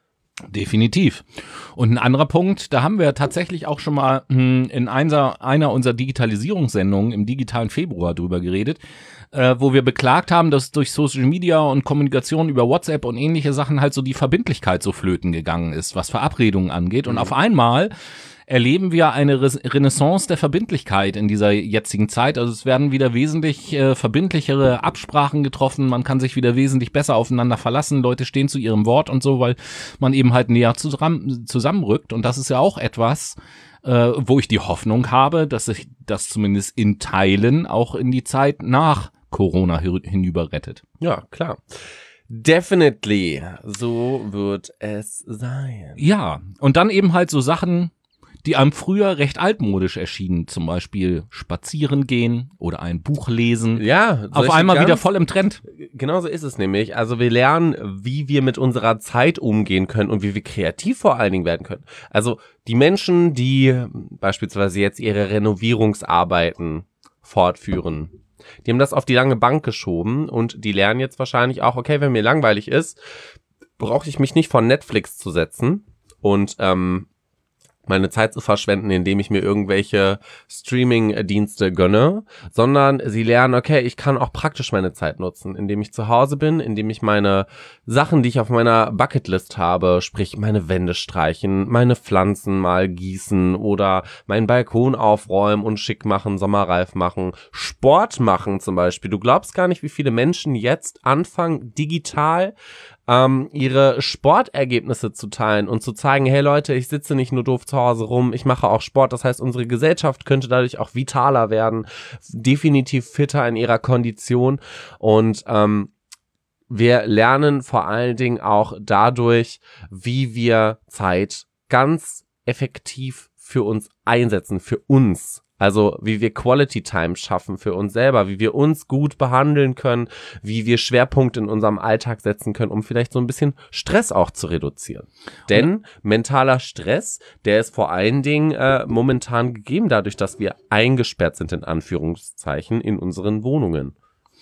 Definitiv. Und ein anderer Punkt, da haben wir tatsächlich auch schon mal hm, in einer, einer unserer Digitalisierungssendungen im digitalen Februar drüber geredet, äh, wo wir beklagt haben, dass durch Social Media und Kommunikation über WhatsApp und ähnliche Sachen halt so die Verbindlichkeit so flöten gegangen ist, was Verabredungen angeht. Und mhm. auf einmal erleben wir eine Re- Renaissance der Verbindlichkeit in dieser jetzigen Zeit. Also es werden wieder wesentlich äh, verbindlichere Absprachen getroffen, man kann sich wieder wesentlich besser aufeinander verlassen, Leute stehen zu ihrem Wort und so, weil man eben halt näher zusammen, zusammenrückt. Und das ist ja auch etwas, äh, wo ich die Hoffnung habe, dass sich das zumindest in Teilen auch in die Zeit nach Corona hinüber rettet. Ja, klar. Definitely. So wird es sein. Ja, und dann eben halt so Sachen, die einem früher recht altmodisch erschienen, zum Beispiel spazieren gehen oder ein Buch lesen. Ja, auf einmal wieder voll im Trend. Genau so ist es nämlich. Also wir lernen, wie wir mit unserer Zeit umgehen können und wie wir kreativ vor allen Dingen werden können. Also die Menschen, die beispielsweise jetzt ihre Renovierungsarbeiten fortführen, die haben das auf die lange Bank geschoben und die lernen jetzt wahrscheinlich auch, okay, wenn mir langweilig ist, brauche ich mich nicht vor Netflix zu setzen und ähm, meine Zeit zu verschwenden, indem ich mir irgendwelche Streaming-Dienste gönne, sondern sie lernen, okay, ich kann auch praktisch meine Zeit nutzen, indem ich zu Hause bin, indem ich meine Sachen, die ich auf meiner Bucketlist habe, sprich meine Wände streichen, meine Pflanzen mal gießen oder meinen Balkon aufräumen und schick machen, sommerreif machen, Sport machen zum Beispiel. Du glaubst gar nicht, wie viele Menschen jetzt anfangen, digital Ähm, ihre Sportergebnisse zu teilen und zu zeigen, hey Leute, ich sitze nicht nur doof zu Hause rum, ich mache auch Sport. Das heißt, unsere Gesellschaft könnte dadurch auch vitaler werden, definitiv fitter in ihrer Kondition und ähm, wir lernen vor allen Dingen auch dadurch, wie wir Zeit ganz effektiv für uns einsetzen, für uns. Also wie wir Quality Time schaffen für uns selber, wie wir uns gut behandeln können, wie wir Schwerpunkte in unserem Alltag setzen können, um vielleicht so ein bisschen Stress auch zu reduzieren. Denn mentaler Stress, der ist vor allen Dingen äh, momentan gegeben, dadurch, dass wir eingesperrt sind, in Anführungszeichen, in unseren Wohnungen.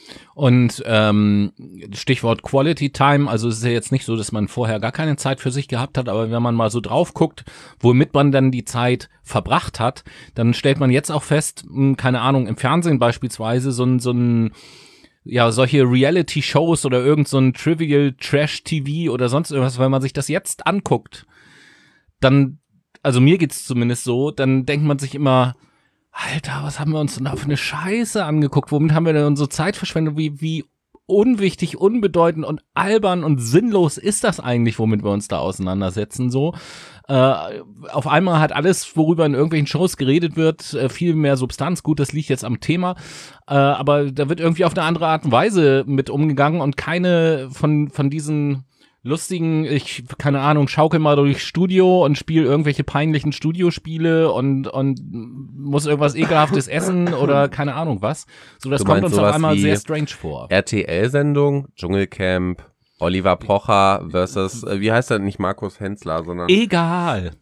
Und ähm, Stichwort Quality Time, also es ist ja jetzt nicht so, dass man vorher gar keine Zeit für sich gehabt hat, aber wenn man mal so drauf guckt, womit man dann die Zeit verbracht hat, dann stellt man jetzt auch fest, mh, keine Ahnung, im Fernsehen beispielsweise so ein, so ein ja, solche Reality-Shows oder irgend so ein Trivial Trash-T V oder sonst irgendwas, wenn man sich das jetzt anguckt, dann, also mir geht's zumindest so, dann denkt man sich immer, Alter, was haben wir uns denn da für eine Scheiße angeguckt? Womit haben wir denn unsere Zeit verschwendet? Wie, wie unwichtig, unbedeutend und albern und sinnlos ist das eigentlich, womit wir uns da auseinandersetzen? So, äh, auf einmal hat alles, worüber in irgendwelchen Shows geredet wird, äh, viel mehr Substanz. Gut, das liegt jetzt am Thema, äh, aber da wird irgendwie auf eine andere Art und Weise mit umgegangen und keine von von diesen lustigen, ich, keine Ahnung, schaukel mal durchs Studio und spiele irgendwelche peinlichen Studiospiele und, und muss irgendwas Ekelhaftes essen oder keine Ahnung was. So, das Du kommt meinst uns auf sowas einmal wie sehr strange vor. R T L-Sendung, Dschungelcamp, Oliver Pocher versus, äh, wie heißt er, nicht Markus Hensler, sondern... Egal.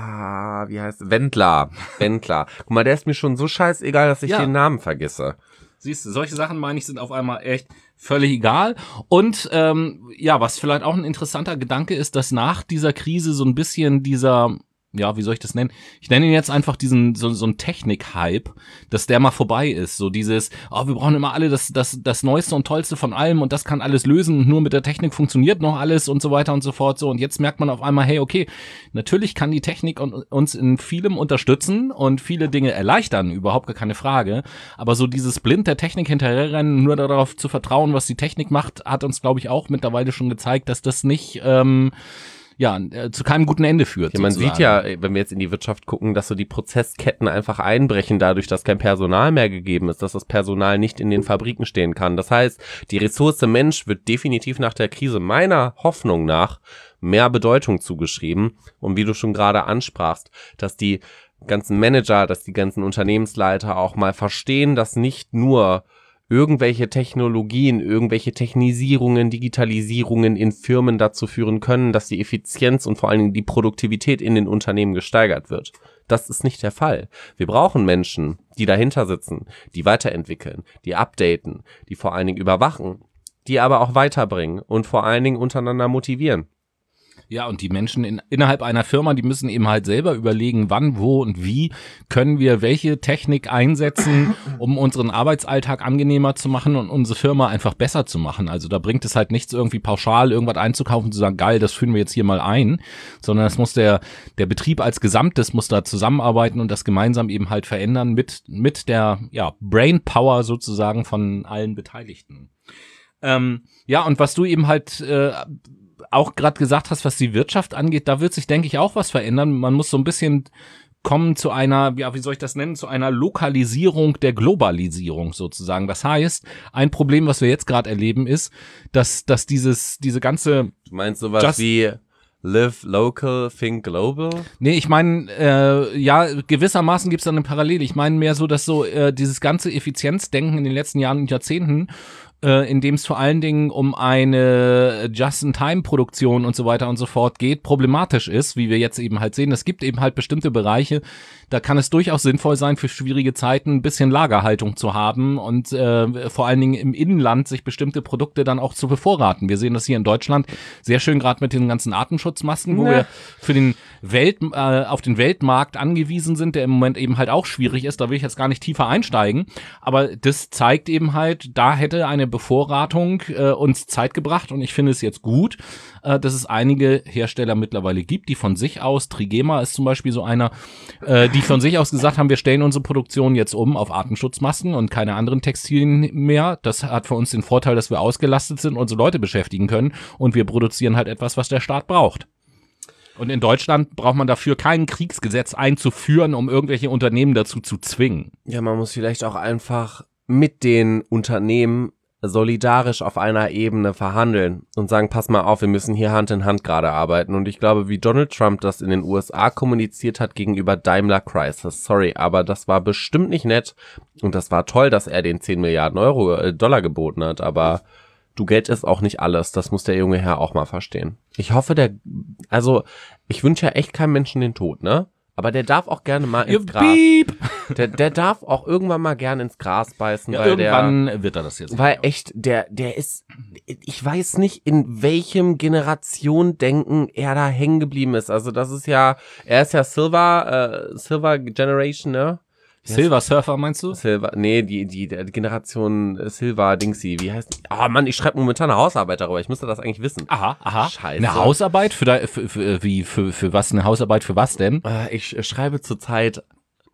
Ah, wie heißt Wendler. Wendler. Guck mal, der ist mir schon so scheißegal, dass ich Ja. den Namen vergesse. Siehst du, solche Sachen, meine ich, sind auf einmal echt völlig egal. Und ähm, ja, was vielleicht auch ein interessanter Gedanke ist, dass nach dieser Krise so ein bisschen dieser, ja, wie soll ich das nennen? Ich nenne ihn jetzt einfach diesen, so, so ein Technik-Hype, dass der mal vorbei ist. So dieses, oh, wir brauchen immer alle das, das, das Neueste und Tollste von allem und das kann alles lösen und nur mit der Technik funktioniert noch alles und so weiter und so fort. So, und jetzt merkt man auf einmal, hey, okay, natürlich kann die Technik uns in vielem unterstützen und viele Dinge erleichtern, überhaupt gar keine Frage. Aber so dieses blind der Technik hinterherrennen, nur darauf zu vertrauen, was die Technik macht, hat uns, glaube ich, auch mittlerweile schon gezeigt, dass das nicht, ähm, ja, äh, zu keinem guten Ende führt. Ja, man sozusagen. sieht ja, wenn wir jetzt in die Wirtschaft gucken, dass so die Prozessketten einfach einbrechen dadurch, dass kein Personal mehr gegeben ist, dass das Personal nicht in den Fabriken stehen kann. Das heißt, die Ressource Mensch wird definitiv nach der Krise meiner Hoffnung nach mehr Bedeutung zugeschrieben. Und wie du schon gerade ansprachst, dass die ganzen Manager, dass die ganzen Unternehmensleiter auch mal verstehen, dass nicht nur irgendwelche Technologien, irgendwelche Technisierungen, Digitalisierungen in Firmen dazu führen können, dass die Effizienz und vor allen Dingen die Produktivität in den Unternehmen gesteigert wird. Das ist nicht der Fall. Wir brauchen Menschen, die dahinter sitzen, die weiterentwickeln, die updaten, die vor allen Dingen überwachen, die aber auch weiterbringen und vor allen Dingen untereinander motivieren. Ja, und die Menschen in, innerhalb einer Firma, die müssen eben halt selber überlegen, wann, wo und wie können wir welche Technik einsetzen, um unseren Arbeitsalltag angenehmer zu machen und unsere Firma einfach besser zu machen. Also da bringt es halt nichts, irgendwie pauschal irgendwas einzukaufen und zu sagen, geil, das führen wir jetzt hier mal ein, sondern es muss der, der Betrieb als Gesamtes muss da zusammenarbeiten und das gemeinsam eben halt verändern mit, mit der, ja, Brainpower sozusagen von allen Beteiligten. Ähm, ja, und was du eben halt, äh, auch gerade gesagt hast, was die Wirtschaft angeht, da wird sich, denke ich, auch was verändern. Man muss so ein bisschen kommen zu einer, ja, wie soll ich das nennen, zu einer Lokalisierung der Globalisierung sozusagen. Das heißt, ein Problem, was wir jetzt gerade erleben, ist, dass, dass dieses, diese ganze... Du meinst sowas wie live local, think global? Nee, ich meine, äh, ja, gewissermaßen gibt es da eine Parallele. Ich meine mehr so, dass so äh, dieses ganze Effizienzdenken in den letzten Jahren und Jahrzehnten, äh, in dem es vor allen Dingen um eine Just-in-Time-Produktion und so weiter und so fort geht, problematisch ist, wie wir jetzt eben halt sehen. Es gibt eben halt bestimmte Bereiche, da kann es durchaus sinnvoll sein, für schwierige Zeiten ein bisschen Lagerhaltung zu haben und äh, vor allen Dingen im Innenland sich bestimmte Produkte dann auch zu bevorraten. Wir sehen das hier in Deutschland sehr schön gerade mit den ganzen Atemschutzmasken, wo ja. wir für den Welt äh, auf den Weltmarkt angewiesen sind, der im Moment eben halt auch schwierig ist. Da will ich jetzt gar nicht tiefer einsteigen, aber das zeigt eben halt, da hätte eine Bevorratung äh, uns Zeit gebracht und ich finde es jetzt gut, äh, dass es einige Hersteller mittlerweile gibt, die von sich aus, Trigema ist zum Beispiel so einer, äh, die von sich aus gesagt haben, wir stellen unsere Produktion jetzt um auf Atemschutzmasken und keine anderen Textilien mehr. Das hat für uns den Vorteil, dass wir ausgelastet sind, unsere Leute beschäftigen können und wir produzieren halt etwas, was der Staat braucht. Und in Deutschland braucht man dafür kein Kriegsgesetz einzuführen, um irgendwelche Unternehmen dazu zu zwingen. Ja, man muss vielleicht auch einfach mit den Unternehmen solidarisch auf einer Ebene verhandeln und sagen, pass mal auf, wir müssen hier Hand in Hand gerade arbeiten. Und ich glaube, wie Donald Trump das in den U S A kommuniziert hat gegenüber Daimler Chrysler, sorry, aber das war bestimmt nicht nett und das war toll, dass er den zehn Milliarden Euro, äh, Dollar geboten hat, aber du, Geld ist auch nicht alles, das muss der junge Herr auch mal verstehen. Ich hoffe, der, also, ich wünsche ja echt keinem Menschen den Tod, ne? Aber der darf auch gerne mal ins Gras. Piep. Der, der darf auch irgendwann mal gerne ins Gras beißen, Ja, weil irgendwann der, wird er das jetzt. weil echt, der, der ist, ich weiß nicht, in welchem Generation-Denken er da hängen geblieben ist. Also das ist ja, er ist ja Silver, äh, Silver Generation, ne? Silver Surfer meinst du? Silver, nee, die, die, die Generation Silver Dingsy, wie heißt die? Ah, Mann, ich schreibe momentan eine Hausarbeit darüber, ich müsste das eigentlich wissen. Aha, aha. Scheiße. Eine Hausarbeit? Für, da, für, für, wie, für, für was? Eine Hausarbeit für was denn? Äh, ich schreibe zurzeit,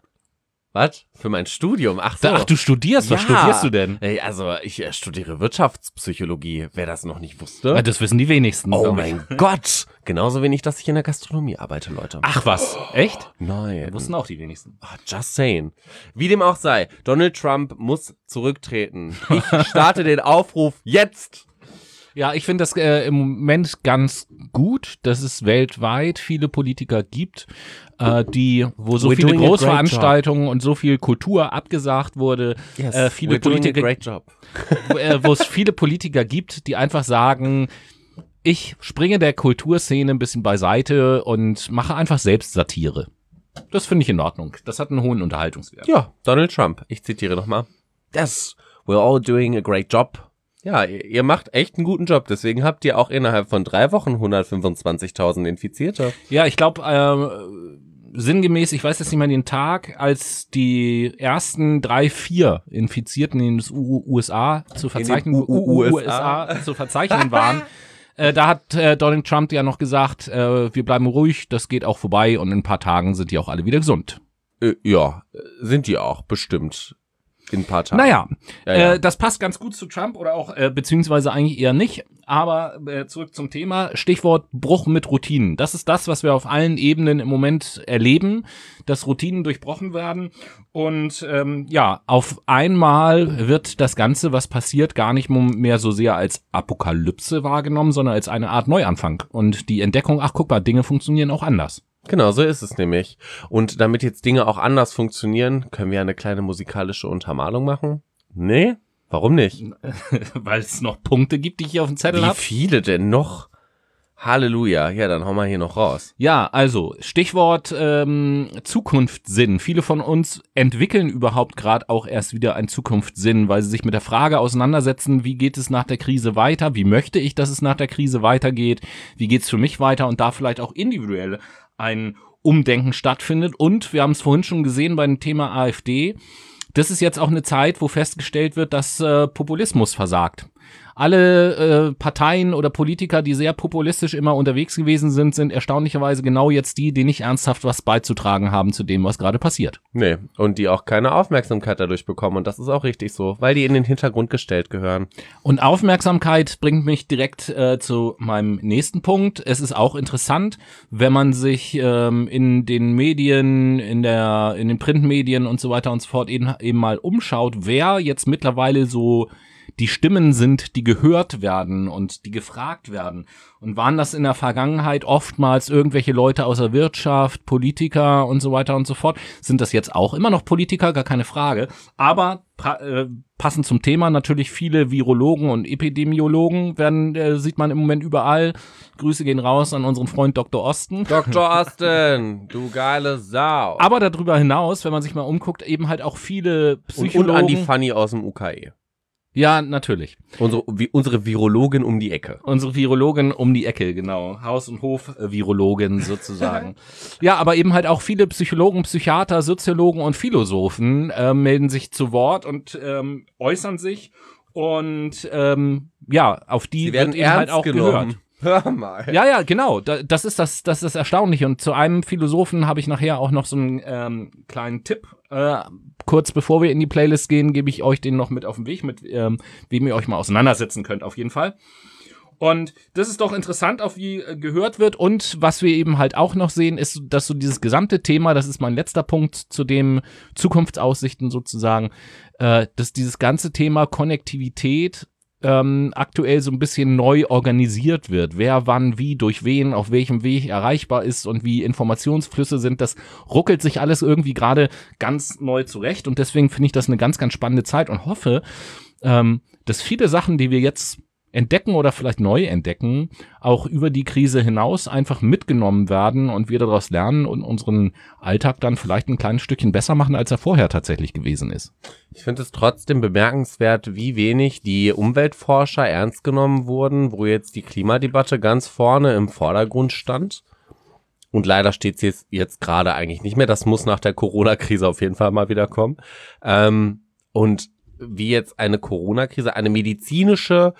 was? Für mein Studium, ach so. Ach, du studierst, was Ja. studierst du denn? Ey, also, ich äh, studiere Wirtschaftspsychologie, wer das noch nicht wusste. Ja, das wissen die wenigsten. Oh glaub ich. mein Gott! Genauso wenig, dass ich in der Gastronomie arbeite, Leute. Ach was, echt? Nein. Wussten auch die wenigsten. Ah, just saying. Wie dem auch sei, Donald Trump muss zurücktreten. Ich starte den Aufruf jetzt. Ja, ich finde das äh, im Moment ganz gut, dass es weltweit viele Politiker gibt, äh, die, wo so We're viele doing a great Großveranstaltungen und so viel Kultur abgesagt wurde, Yes, äh, viele we're doing a Politiker, great job. wo, äh, wo es viele Politiker gibt, die einfach sagen, ich springe der Kulturszene ein bisschen beiseite und mache einfach selbst Satire. Das finde ich in Ordnung. Das hat einen hohen Unterhaltungswert. Ja, Donald Trump. Ich zitiere nochmal. Yes, we're all doing a great job. Ja, ihr, ihr macht echt einen guten Job. Deswegen habt ihr auch innerhalb von drei Wochen hundertfünfundzwanzigtausend Infizierte. Ja, ich glaube, äh, sinngemäß, ich weiß jetzt nicht mehr den Tag, als die ersten drei, vier Infizierten in den U S A zu verzeichnen, U U S A zu verzeichnen waren, äh, da hat äh, Donald Trump ja noch gesagt, äh, wir bleiben ruhig, das geht auch vorbei und in ein paar Tagen sind die auch alle wieder gesund. Äh, ja, sind die auch, bestimmt. In ein paar Tagen. Naja, Ja, ja. Äh, das passt ganz gut zu Trump oder auch, äh, beziehungsweise eigentlich eher nicht. Aber äh, zurück zum Thema, Stichwort Bruch mit Routinen. Das ist das, was wir auf allen Ebenen im Moment erleben, dass Routinen durchbrochen werden. Und ähm, ja, auf einmal wird das Ganze, was passiert, gar nicht mehr so sehr als Apokalypse wahrgenommen, sondern als eine Art Neuanfang. Und die Entdeckung, ach guck mal, Dinge funktionieren auch anders. Genau, so ist es nämlich. Und damit jetzt Dinge auch anders funktionieren, können wir eine kleine musikalische Untermalung machen? Nee? Warum nicht? Weil es noch Punkte gibt, die ich hier auf dem Zettel Wie habe. viele denn noch? Halleluja. Ja, dann hauen wir hier noch raus. Ja, also Stichwort ähm, Zukunftssinn. Viele von uns entwickeln überhaupt gerade auch erst wieder einen Zukunftssinn, weil sie sich mit der Frage auseinandersetzen, wie geht es nach der Krise weiter? Wie möchte ich, dass es nach der Krise weitergeht? Wie geht's für mich weiter? Und da vielleicht auch individuell ein Umdenken stattfindet. Und wir haben es vorhin schon gesehen beim Thema AfD. Das ist jetzt auch eine Zeit, wo festgestellt wird, dass äh, Populismus versagt. Alle äh, Parteien oder Politiker, die sehr populistisch immer unterwegs gewesen sind, sind erstaunlicherweise genau jetzt die, die nicht ernsthaft was beizutragen haben zu dem, was gerade passiert. Nee, und die auch keine Aufmerksamkeit dadurch bekommen. Und das ist auch richtig so, weil die in den Hintergrund gestellt gehören. Und Aufmerksamkeit bringt mich direkt äh, zu meinem nächsten Punkt. Es ist auch interessant, wenn man sich ähm, in den Medien, in der, in den Printmedien und so weiter und so fort eben, eben mal umschaut, wer jetzt mittlerweile so die Stimmen sind, die gehört werden und die gefragt werden. Und waren das in der Vergangenheit oftmals irgendwelche Leute aus der Wirtschaft, Politiker und so weiter und so fort? Sind das jetzt auch immer noch Politiker? Gar keine Frage. Aber äh, passend zum Thema natürlich viele Virologen und Epidemiologen werden, äh, sieht man im Moment überall. Grüße gehen raus an unseren Freund Doktor Osten. Doktor Osten, du geile Sau. Aber darüber hinaus, wenn man sich mal umguckt, eben halt auch viele Psychologen. Und, und an die Fanny aus dem U K E. Ja, natürlich. Unsere, wie, unsere Virologin um die Ecke. Unsere Virologin um die Ecke, genau. Haus- und Hof-Virologin sozusagen. Ja, aber eben halt auch viele Psychologen, Psychiater, Soziologen und Philosophen äh, melden sich zu Wort und ähm, äußern sich. Und ähm, ja, auf die Sie werden wird eben halt auch genommen. gehört. Hör mal. Ja, ja, genau. Da, das ist das, das ist das Erstaunliche. Und zu einem Philosophen habe ich nachher auch noch so einen ähm, kleinen Tipp. Äh, kurz bevor wir in die Playlist gehen, gebe ich euch den noch mit auf den Weg, mit ähm, wem ihr euch mal auseinandersetzen könnt, auf jeden Fall. Und das ist doch interessant, auf wie äh, gehört wird. Und was wir eben halt auch noch sehen, ist, dass so dieses gesamte Thema, das ist mein letzter Punkt zu dem Zukunftsaussichten sozusagen, äh, dass dieses ganze Thema Konnektivität ähm, aktuell so ein bisschen neu organisiert wird. Wer wann wie durch wen auf welchem Weg erreichbar ist und wie Informationsflüsse sind, das ruckelt sich alles irgendwie gerade ganz neu zurecht. Und deswegen finde ich das eine ganz, ganz spannende Zeit und hoffe, ähm, dass viele Sachen, die wir jetzt entdecken oder vielleicht neu entdecken, auch über die Krise hinaus einfach mitgenommen werden und wir daraus lernen und unseren Alltag dann vielleicht ein kleines Stückchen besser machen, als er vorher tatsächlich gewesen ist. Ich finde es trotzdem bemerkenswert, wie wenig die Umweltforscher ernst genommen wurden, wo jetzt die Klimadebatte ganz vorne im Vordergrund stand. Und leider steht sie jetzt, jetzt gerade eigentlich nicht mehr. Das muss nach der Corona-Krise auf jeden Fall mal wieder kommen. Ähm, und wie jetzt eine Corona-Krise, eine medizinische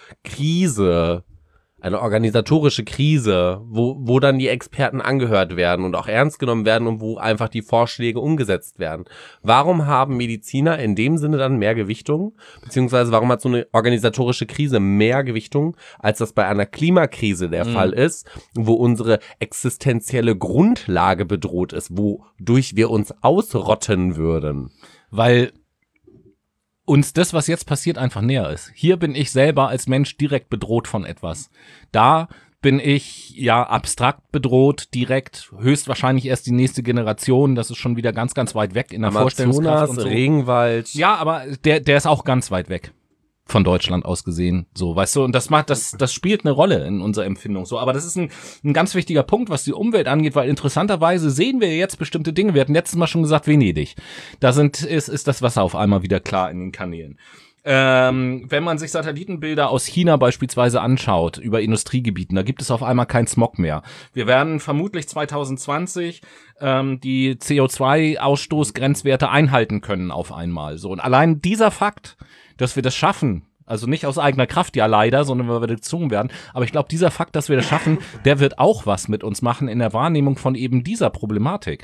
Krise, eine organisatorische Krise, wo, wo dann die Experten angehört werden und auch ernst genommen werden und wo einfach die Vorschläge umgesetzt werden. Warum haben Mediziner in dem Sinne dann mehr Gewichtung? Beziehungsweise warum hat so eine organisatorische Krise mehr Gewichtung, als das bei einer Klimakrise der mhm. Fall ist, wo unsere existenzielle Grundlage bedroht ist, wodurch wir uns ausrotten würden? Weil uns das, was jetzt passiert, einfach näher ist. Hier bin ich selber als Mensch direkt bedroht von etwas. Da bin ich ja abstrakt bedroht, direkt, höchstwahrscheinlich erst die nächste Generation, das ist schon wieder ganz, ganz weit weg in der Vorstellungskraft und so. Regenwald. Ja, aber der, der ist auch ganz weit weg. Von Deutschland aus gesehen, so, weißt du, und das macht, das, das spielt eine Rolle in unserer Empfindung, so, aber das ist ein, ein ganz wichtiger Punkt, was die Umwelt angeht, weil interessanterweise sehen wir jetzt bestimmte Dinge, wir hatten letztes Mal schon gesagt, Venedig, da sind, ist, ist das Wasser auf einmal wieder klar in den Kanälen. Ähm, wenn man sich Satellitenbilder aus China beispielsweise anschaut, über Industriegebieten, da gibt es auf einmal keinen Smog mehr. Wir werden vermutlich zwanzig zwanzig ähm, die C O zwei Ausstoßgrenzwerte einhalten können auf einmal, so, und allein dieser Fakt, dass wir das schaffen, also nicht aus eigener Kraft, ja leider, sondern weil wir gezwungen werden. Aber ich glaube, dieser Fakt, dass wir das schaffen, der wird auch was mit uns machen in der Wahrnehmung von eben dieser Problematik.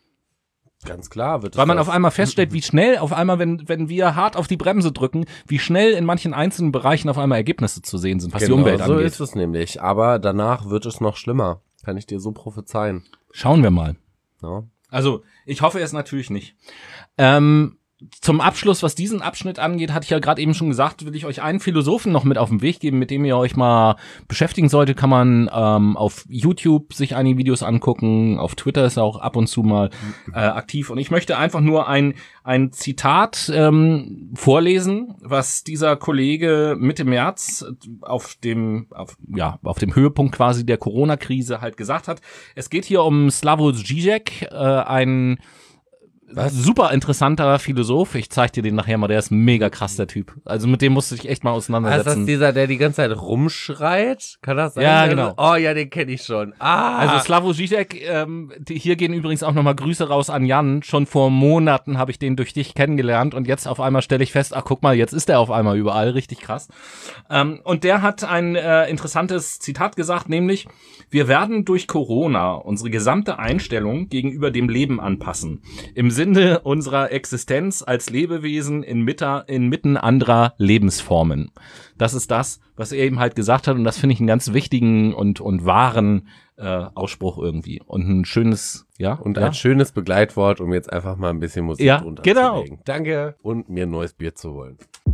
Ganz klar wird es. Weil man das. auf einmal feststellt, wie schnell auf einmal, wenn wenn wir hart auf die Bremse drücken, wie schnell in manchen einzelnen Bereichen auf einmal Ergebnisse zu sehen sind, was genau, die Umwelt so angeht. So ist es nämlich. Aber danach wird es noch schlimmer. Kann ich dir so prophezeien. Schauen wir mal. Ja. Also, ich hoffe es natürlich nicht. Ähm, Zum Abschluss, was diesen Abschnitt angeht, hatte ich ja gerade eben schon gesagt, will ich euch einen Philosophen noch mit auf den Weg geben, mit dem ihr euch mal beschäftigen solltet. Kann man ähm, auf YouTube sich einige Videos angucken, auf Twitter ist er auch ab und zu mal äh, aktiv. Und ich möchte einfach nur ein ein Zitat ähm, vorlesen, was dieser Kollege Mitte März auf dem auf, ja auf dem Höhepunkt quasi der Corona-Krise halt gesagt hat. Es geht hier um Slavoj Žižek, äh, ein Was? Super interessanter Philosoph. Ich zeig dir den nachher mal, der ist mega krass, der Typ. Also mit dem musste ich echt mal auseinandersetzen. Also ist das dieser, der die ganze Zeit rumschreit? Kann das sein? Ja, genau. Oh ja, den kenne ich schon. Ah. Also Slavoj Žižek, ähm, die, hier gehen übrigens auch nochmal Grüße raus an Jan. Schon vor Monaten habe ich den durch dich kennengelernt und jetzt auf einmal stelle ich fest, ach guck mal, jetzt ist der auf einmal überall, richtig krass. Ähm, und der hat ein äh, interessantes Zitat gesagt, nämlich: Wir werden durch Corona unsere gesamte Einstellung gegenüber dem Leben anpassen. Im Sinne unserer Existenz als Lebewesen inmitten, inmitten anderer Lebensformen. Das ist das, was er eben halt gesagt hat, und das finde ich einen ganz wichtigen und und wahren äh, Ausspruch irgendwie und ein schönes, ja, und ja? ein schönes Begleitwort, um jetzt einfach mal ein bisschen Musik ja, drunter genau. zu legen. Danke und mir ein neues Bier zu holen.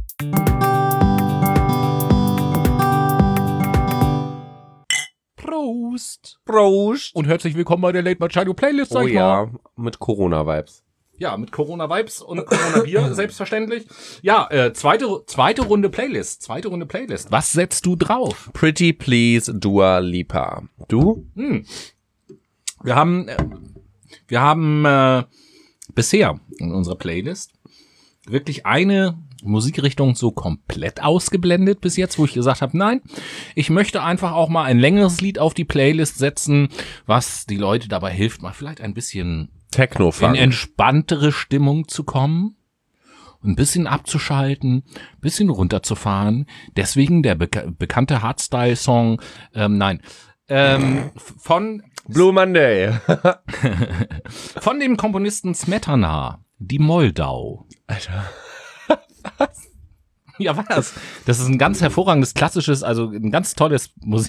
Prost. Prost. Und herzlich willkommen bei der Late Machado Playlist, sag Oh ich ja, mal. mit Corona-Vibes. Ja, mit Corona-Vibes und Corona-Bier, selbstverständlich. Ja, äh, zweite, zweite Runde Playlist, zweite Runde Playlist. Was setzt du drauf? Pretty Please Dua Lipa. Du? Hm. Wir haben, äh, wir haben äh, bisher in unserer Playlist wirklich eine Musikrichtung so komplett ausgeblendet bis jetzt, wo ich gesagt habe, nein, ich möchte einfach auch mal ein längeres Lied auf die Playlist setzen, was die Leute dabei hilft, mal vielleicht ein bisschen Techno-Funk. in entspanntere Stimmung zu kommen, ein bisschen abzuschalten, ein bisschen runterzufahren. Deswegen der beka- bekannte Hardstyle-Song, ähm, nein, ähm, von Blue Monday. von dem Komponisten Smetana, die Moldau. Alter. Was? Ja, was? Das ist ein ganz hervorragendes, klassisches, also ein ganz tolles Musik.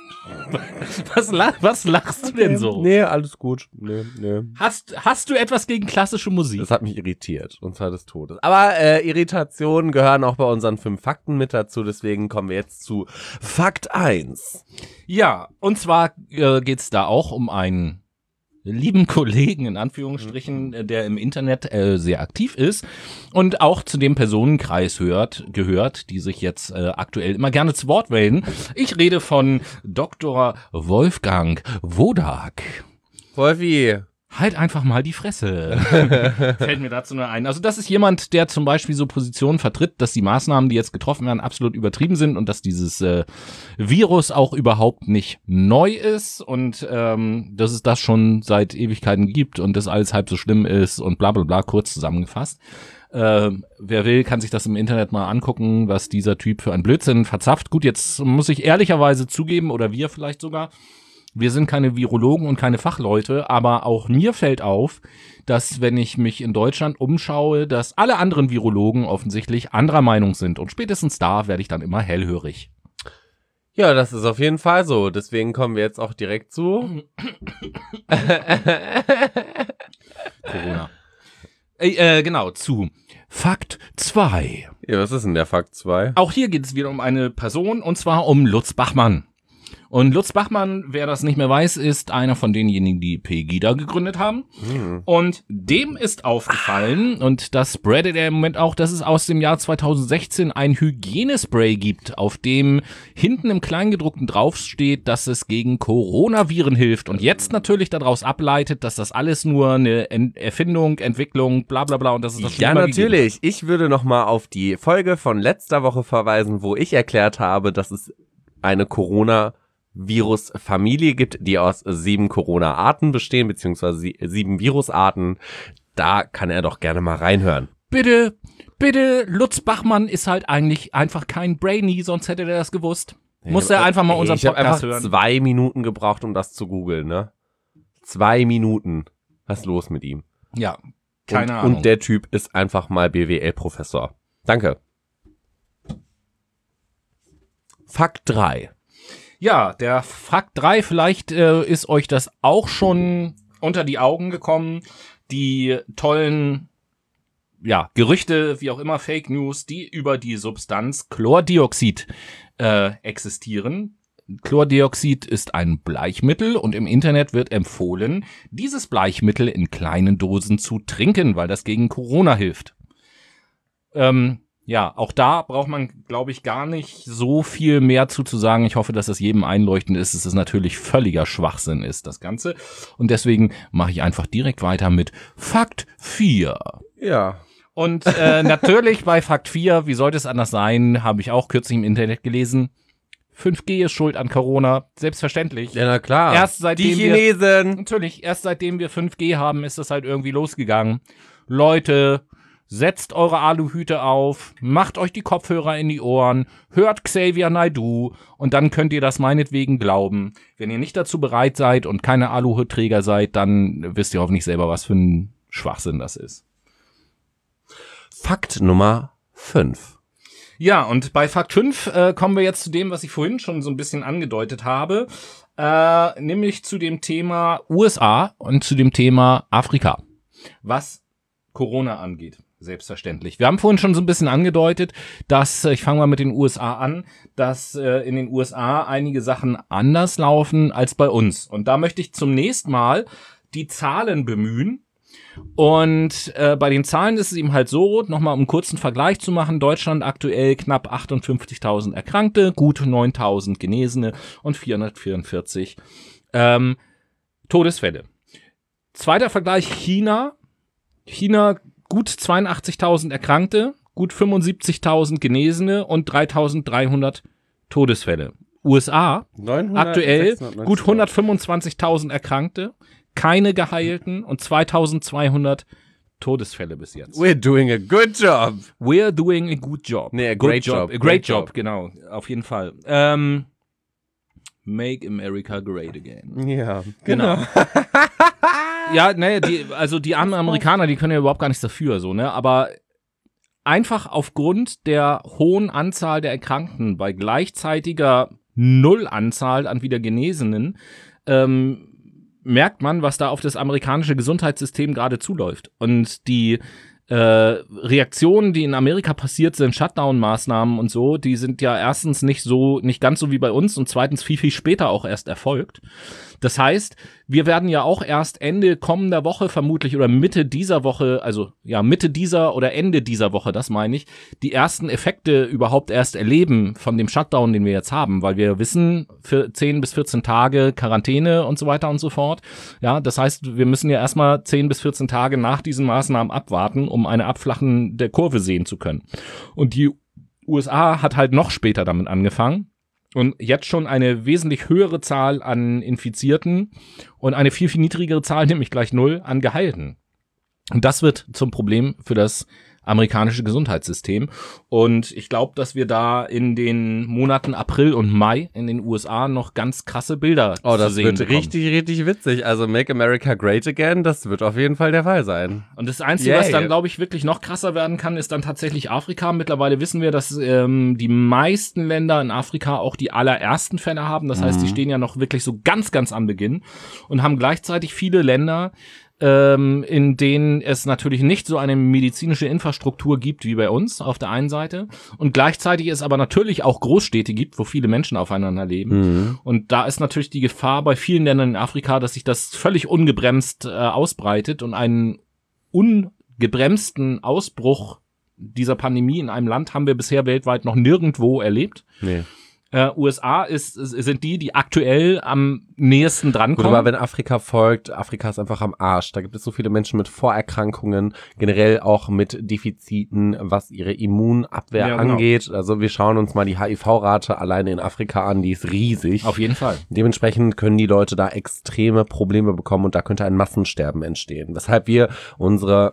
Was, lach, was lachst du denn so? Nee, alles gut. Nee, nee. Hast, hast du etwas gegen klassische Musik? Das hat mich irritiert, und zwar des Todes. Aber äh, Irritationen gehören auch bei unseren fünf Fakten mit dazu, deswegen kommen wir jetzt zu Fakt eins. Ja, und zwar äh, geht's da auch um einen lieben Kollegen, in Anführungsstrichen, äh, der im Internet äh, sehr aktiv ist und auch zu dem Personenkreis hört, gehört, die sich jetzt äh, aktuell immer gerne zu Wort melden. Ich rede von Doktor Wolfgang Wodak. Wolfi. Halt einfach mal die Fresse. Fällt mir dazu nur ein. Also das ist jemand, der zum Beispiel so Positionen vertritt, dass die Maßnahmen, die jetzt getroffen werden, absolut übertrieben sind und dass dieses äh, Virus auch überhaupt nicht neu ist und ähm, dass es das schon seit Ewigkeiten gibt und das alles halb so schlimm ist und bla bla bla, kurz zusammengefasst. Äh, wer will, kann sich das im Internet mal angucken, was dieser Typ für einen Blödsinn verzapft. Gut, jetzt muss ich ehrlicherweise zugeben, oder wir vielleicht sogar, wir sind keine Virologen und keine Fachleute, aber auch mir fällt auf, dass, wenn ich mich in Deutschland umschaue, dass alle anderen Virologen offensichtlich anderer Meinung sind. Und spätestens da werde ich dann immer hellhörig. Ja, das ist auf jeden Fall so. Deswegen kommen wir jetzt auch direkt zu Corona. Äh, äh, genau, zu Fakt zwei. Ja, was ist denn der Fakt zwei? Auch hier geht es wieder um eine Person, und zwar um Lutz Bachmann. Und Lutz Bachmann, wer das nicht mehr weiß, ist einer von denjenigen, die Pegida gegründet haben. Hm. Und dem ist aufgefallen, und das spreadet er im Moment auch, dass es aus dem Jahr zweitausendsechzehn ein Hygienespray gibt, auf dem hinten im Kleingedruckten draufsteht, dass es gegen Coronaviren hilft. Und jetzt natürlich daraus ableitet, dass das alles nur eine Erfindung, Entwicklung, bla bla bla, und das ist das schon Ja, immer gegeben hat. natürlich. Ich würde nochmal auf die Folge von letzter Woche verweisen, wo ich erklärt habe, dass es eine Corona Virusfamilie gibt, die aus sieben Corona-Arten bestehen, beziehungsweise sie- sieben Virusarten. Da kann er doch gerne mal reinhören. Bitte, bitte, Lutz Bachmann ist halt eigentlich einfach kein Brainy, sonst hätte er das gewusst. Muss er einfach mal unseren ich hab Podcast einfach hören. zwei Minuten gebraucht, um das zu googeln, ne? Zwei Minuten. Was ist los mit ihm? Ja, keine und, Ahnung. Und der Typ ist einfach mal B W L-Professor. Danke. Fakt drei. Ja, der Fakt drei, vielleicht äh, ist euch das auch schon unter die Augen gekommen. Die tollen, ja, Gerüchte, wie auch immer, Fake News, die über die Substanz Chlordioxid äh, existieren. Chlordioxid ist ein Bleichmittel, und im Internet wird empfohlen, dieses Bleichmittel in kleinen Dosen zu trinken, weil das gegen Corona hilft. Ähm, Ja, auch da braucht man, glaube ich, gar nicht so viel mehr zu, zu sagen. Ich hoffe, dass das jedem einleuchtend ist, dass es natürlich völliger Schwachsinn ist, das Ganze. Und deswegen mache ich einfach direkt weiter mit Fakt vier. Ja. Und äh, natürlich bei Fakt vier, wie sollte es anders sein, habe ich auch kürzlich im Internet gelesen, fünf G ist schuld an Corona, selbstverständlich. Ja, na klar. Erst seitdem die wir- Chinesen. Natürlich, erst seitdem wir fünf G haben, ist das halt irgendwie losgegangen. Leute, setzt eure Aluhüte auf, macht euch die Kopfhörer in die Ohren, hört Xavier Naidoo, und dann könnt ihr das meinetwegen glauben. Wenn ihr nicht dazu bereit seid und keine Aluhutträger seid, dann wisst ihr hoffentlich selber, was für ein Schwachsinn das ist. Fakt Nummer fünf. Ja, und bei Fakt fünf äh, kommen wir jetzt zu dem, was ich vorhin schon so ein bisschen angedeutet habe, äh, nämlich zu dem Thema U S A und zu dem Thema Afrika, was Corona angeht. Selbstverständlich. Wir haben vorhin schon so ein bisschen angedeutet, dass, ich fange mal mit den U S A an, dass äh, in den U S A einige Sachen anders laufen als bei uns. Und da möchte ich zum nächsten Mal die Zahlen bemühen. Und äh, bei den Zahlen ist es eben halt so, nochmal um einen kurzen Vergleich zu machen, Deutschland aktuell knapp achtundfünfzigtausend Erkrankte, gut neuntausend Genesene und vierhundertvierundvierzig ähm, Todesfälle. Zweiter Vergleich China. China gut zweiundachtzigtausend Erkrankte, gut fünfundsiebzigtausend Genesene und dreitausenddreihundert Todesfälle. U S A aktuell gut hundertfünfundzwanzigtausend Erkrankte, keine Geheilten und zweitausendzweihundert Todesfälle bis jetzt. We're doing a good job. We're doing a good job. Nee, a Good great job. A great, Great job, job. genau, auf jeden Fall. Ähm, Make America Great Again. Ja, Genau. Ja, ne, die, also die armen Amerikaner, die können ja überhaupt gar nichts dafür, so, ne, aber einfach aufgrund der hohen Anzahl der Erkrankten bei gleichzeitiger Nullanzahl an wieder Genesenen, ähm, merkt man, was da auf das amerikanische Gesundheitssystem gerade zuläuft. Und die äh, Reaktionen, die in Amerika passiert sind, Shutdown-Maßnahmen und so, die sind ja erstens nicht so, nicht ganz so wie bei uns und zweitens viel, viel später auch erst erfolgt. Das heißt, wir werden ja auch erst Ende kommender Woche vermutlich oder Mitte dieser Woche, also ja Mitte dieser oder Ende dieser Woche, das meine ich, die ersten Effekte überhaupt erst erleben von dem Shutdown, den wir jetzt haben, weil wir wissen, für zehn bis vierzehn Tage Quarantäne und so weiter und so fort. Ja, das heißt, wir müssen ja erstmal zehn bis vierzehn Tage nach diesen Maßnahmen abwarten, um eine Abflachen der Kurve sehen zu können. Und die U S A hat halt noch später damit angefangen. Und jetzt schon eine wesentlich höhere Zahl an Infizierten und eine viel, viel niedrigere Zahl, nämlich gleich null, an Geheilten. Und das wird zum Problem für das amerikanische Gesundheitssystem. Und ich glaube, dass wir da in den Monaten April und Mai in den U S A noch ganz krasse Bilder Oh, zu das sehen wird bekommen. richtig, richtig witzig. Also Make America Great Again, das wird auf jeden Fall der Fall sein. Und das Einzige, Yay. was dann, glaube ich, wirklich noch krasser werden kann, ist dann tatsächlich Afrika. Mittlerweile wissen wir, dass ähm, die meisten Länder in Afrika auch die allerersten Fälle haben. Das heißt, die stehen ja noch wirklich so ganz, ganz am Beginn und haben gleichzeitig viele Länder, ähm, in denen es natürlich nicht so eine medizinische Infrastruktur gibt wie bei uns auf der einen Seite und gleichzeitig es aber natürlich auch Großstädte gibt, wo viele Menschen aufeinander leben. Mhm. Und da ist natürlich die Gefahr bei vielen Ländern in Afrika, dass sich das völlig ungebremst äh, ausbreitet und einen ungebremsten Ausbruch dieser Pandemie in einem Land haben wir bisher weltweit noch nirgendwo erlebt. Nee. Uh, U S A ist, sind die, die aktuell am nächsten drankommen. Gut, aber wenn Afrika folgt, Afrika ist einfach am Arsch. Da gibt es so viele Menschen mit Vorerkrankungen, generell auch mit Defiziten, was ihre Immunabwehr ja, genau. angeht. Also wir schauen uns mal die H I V-Rate alleine in Afrika an, die ist riesig. Auf jeden Fall. Dementsprechend können die Leute da extreme Probleme bekommen und da könnte ein Massensterben entstehen. Weshalb wir unsere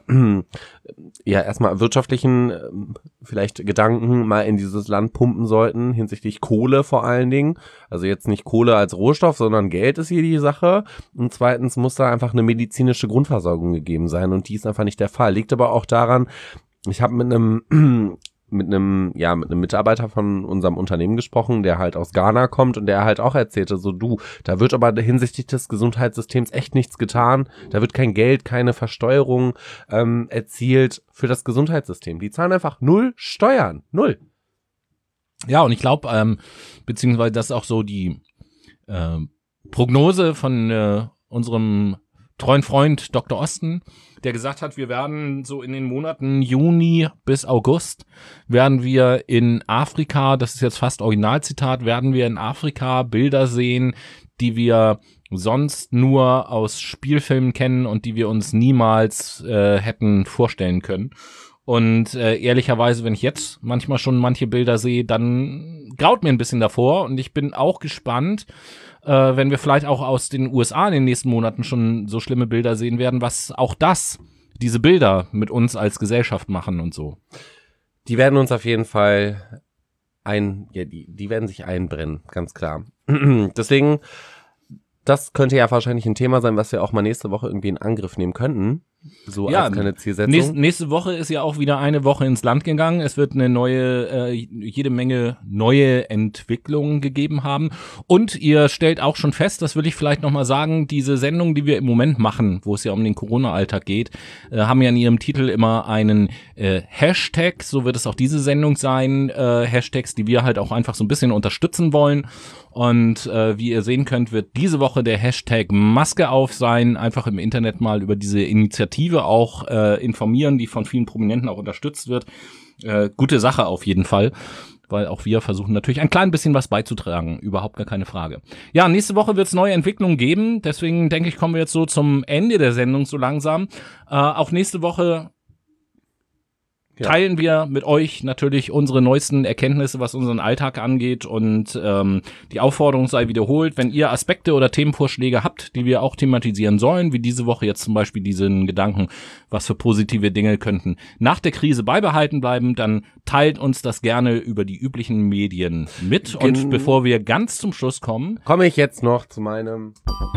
ja erstmal wirtschaftlichen vielleicht Gedanken mal in dieses Land pumpen sollten, hinsichtlich Kohle vor allen Dingen. Also jetzt nicht Kohle als Rohstoff, sondern Geld ist hier die Sache. Und zweitens muss da einfach eine medizinische Grundversorgung gegeben sein und die ist einfach nicht der Fall. Liegt aber auch daran, ich habe mit einem mit einem ja mit einem Mitarbeiter von unserem Unternehmen gesprochen, der halt aus Ghana kommt und der halt auch erzählte, so du, da wird aber hinsichtlich des Gesundheitssystems echt nichts getan, da wird kein Geld, keine Versteuerung ähm, erzielt für das Gesundheitssystem. Die zahlen einfach null Steuern, null. Ja, und ich glaube, ähm, beziehungsweise das ist auch so die äh, Prognose von äh, unserem treuen Freund Doktor Osten, der gesagt hat, wir werden so in den Monaten Juni bis August, werden wir in Afrika, das ist jetzt fast Originalzitat, werden wir in Afrika Bilder sehen, die wir sonst nur aus Spielfilmen kennen und die wir uns niemals äh, hätten vorstellen können. Und äh, ehrlicherweise, wenn ich jetzt manchmal schon manche Bilder sehe, dann graut mir ein bisschen davor. Und ich bin auch gespannt, äh, wenn wir vielleicht auch aus den U S A in den nächsten Monaten schon so schlimme Bilder sehen werden, was auch das, diese Bilder mit uns als Gesellschaft machen und so. Die werden uns auf jeden Fall ein, ja, die, die werden sich einbrennen, ganz klar. Deswegen, das könnte ja wahrscheinlich ein Thema sein, was wir auch mal nächste Woche irgendwie in Angriff nehmen könnten. So ja, als keine Zielsetzung. Nächste, nächste Woche ist ja auch wieder eine Woche ins Land gegangen. Es wird eine neue, äh, jede Menge neue Entwicklungen gegeben haben. Und ihr stellt auch schon fest, das will ich vielleicht nochmal sagen, diese Sendung, die wir im Moment machen, wo es ja um den Corona-Alltag geht, äh, haben ja in ihrem Titel immer einen äh, Hashtag. So wird es auch diese Sendung sein. Äh, Hashtags, die wir halt auch einfach so ein bisschen unterstützen wollen. Und äh, wie ihr sehen könnt, wird diese Woche der Hashtag Maske auf sein. Einfach im Internet mal über diese Initiative auch äh, informieren, die von vielen Prominenten auch unterstützt wird. Äh, gute Sache auf jeden Fall, weil auch wir versuchen natürlich ein klein bisschen was beizutragen. Überhaupt gar keine Frage. Ja, nächste Woche wird es neue Entwicklungen geben. Deswegen denke ich, kommen wir jetzt so zum Ende der Sendung so langsam. Äh, auch nächste Woche Ja. teilen wir mit euch natürlich unsere neuesten Erkenntnisse, was unseren Alltag angeht und ähm, die Aufforderung sei wiederholt, wenn ihr Aspekte oder Themenvorschläge habt, die wir auch thematisieren sollen, wie diese Woche jetzt zum Beispiel diesen Gedanken, was für positive Dinge könnten nach der Krise beibehalten bleiben, dann teilt uns das gerne über die üblichen Medien mit. Und Gen- bevor wir ganz zum Schluss kommen, komme ich jetzt noch zu meinem...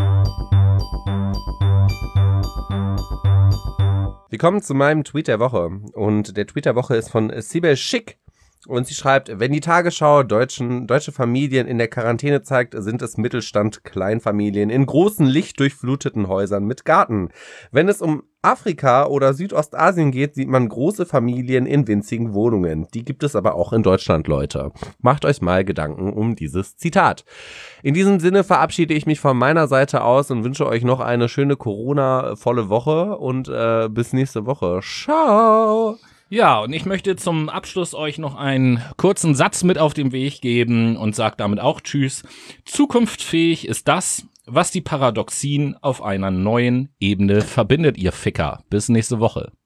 Wir kommen zu meinem Tweet der Woche und der Tweet der Woche ist von Sibel Schick und sie schreibt, wenn die Tagesschau deutschen, deutsche Familien in der Quarantäne zeigt, sind es Mittelstand-Kleinfamilien in großen, lichtdurchfluteten Häusern mit Garten. Wenn es um Afrika oder Südostasien geht, sieht man große Familien in winzigen Wohnungen. Die gibt es aber auch in Deutschland, Leute. Macht euch mal Gedanken um dieses Zitat. In diesem Sinne verabschiede ich mich von meiner Seite aus und wünsche euch noch eine schöne Corona-volle Woche und äh, bis nächste Woche. Ciao! Ja, und ich möchte zum Abschluss euch noch einen kurzen Satz mit auf den Weg geben und sage damit auch Tschüss. Zukunftsfähig ist das, was die Paradoxien auf einer neuen Ebene verbindet, ihr Ficker. Bis nächste Woche.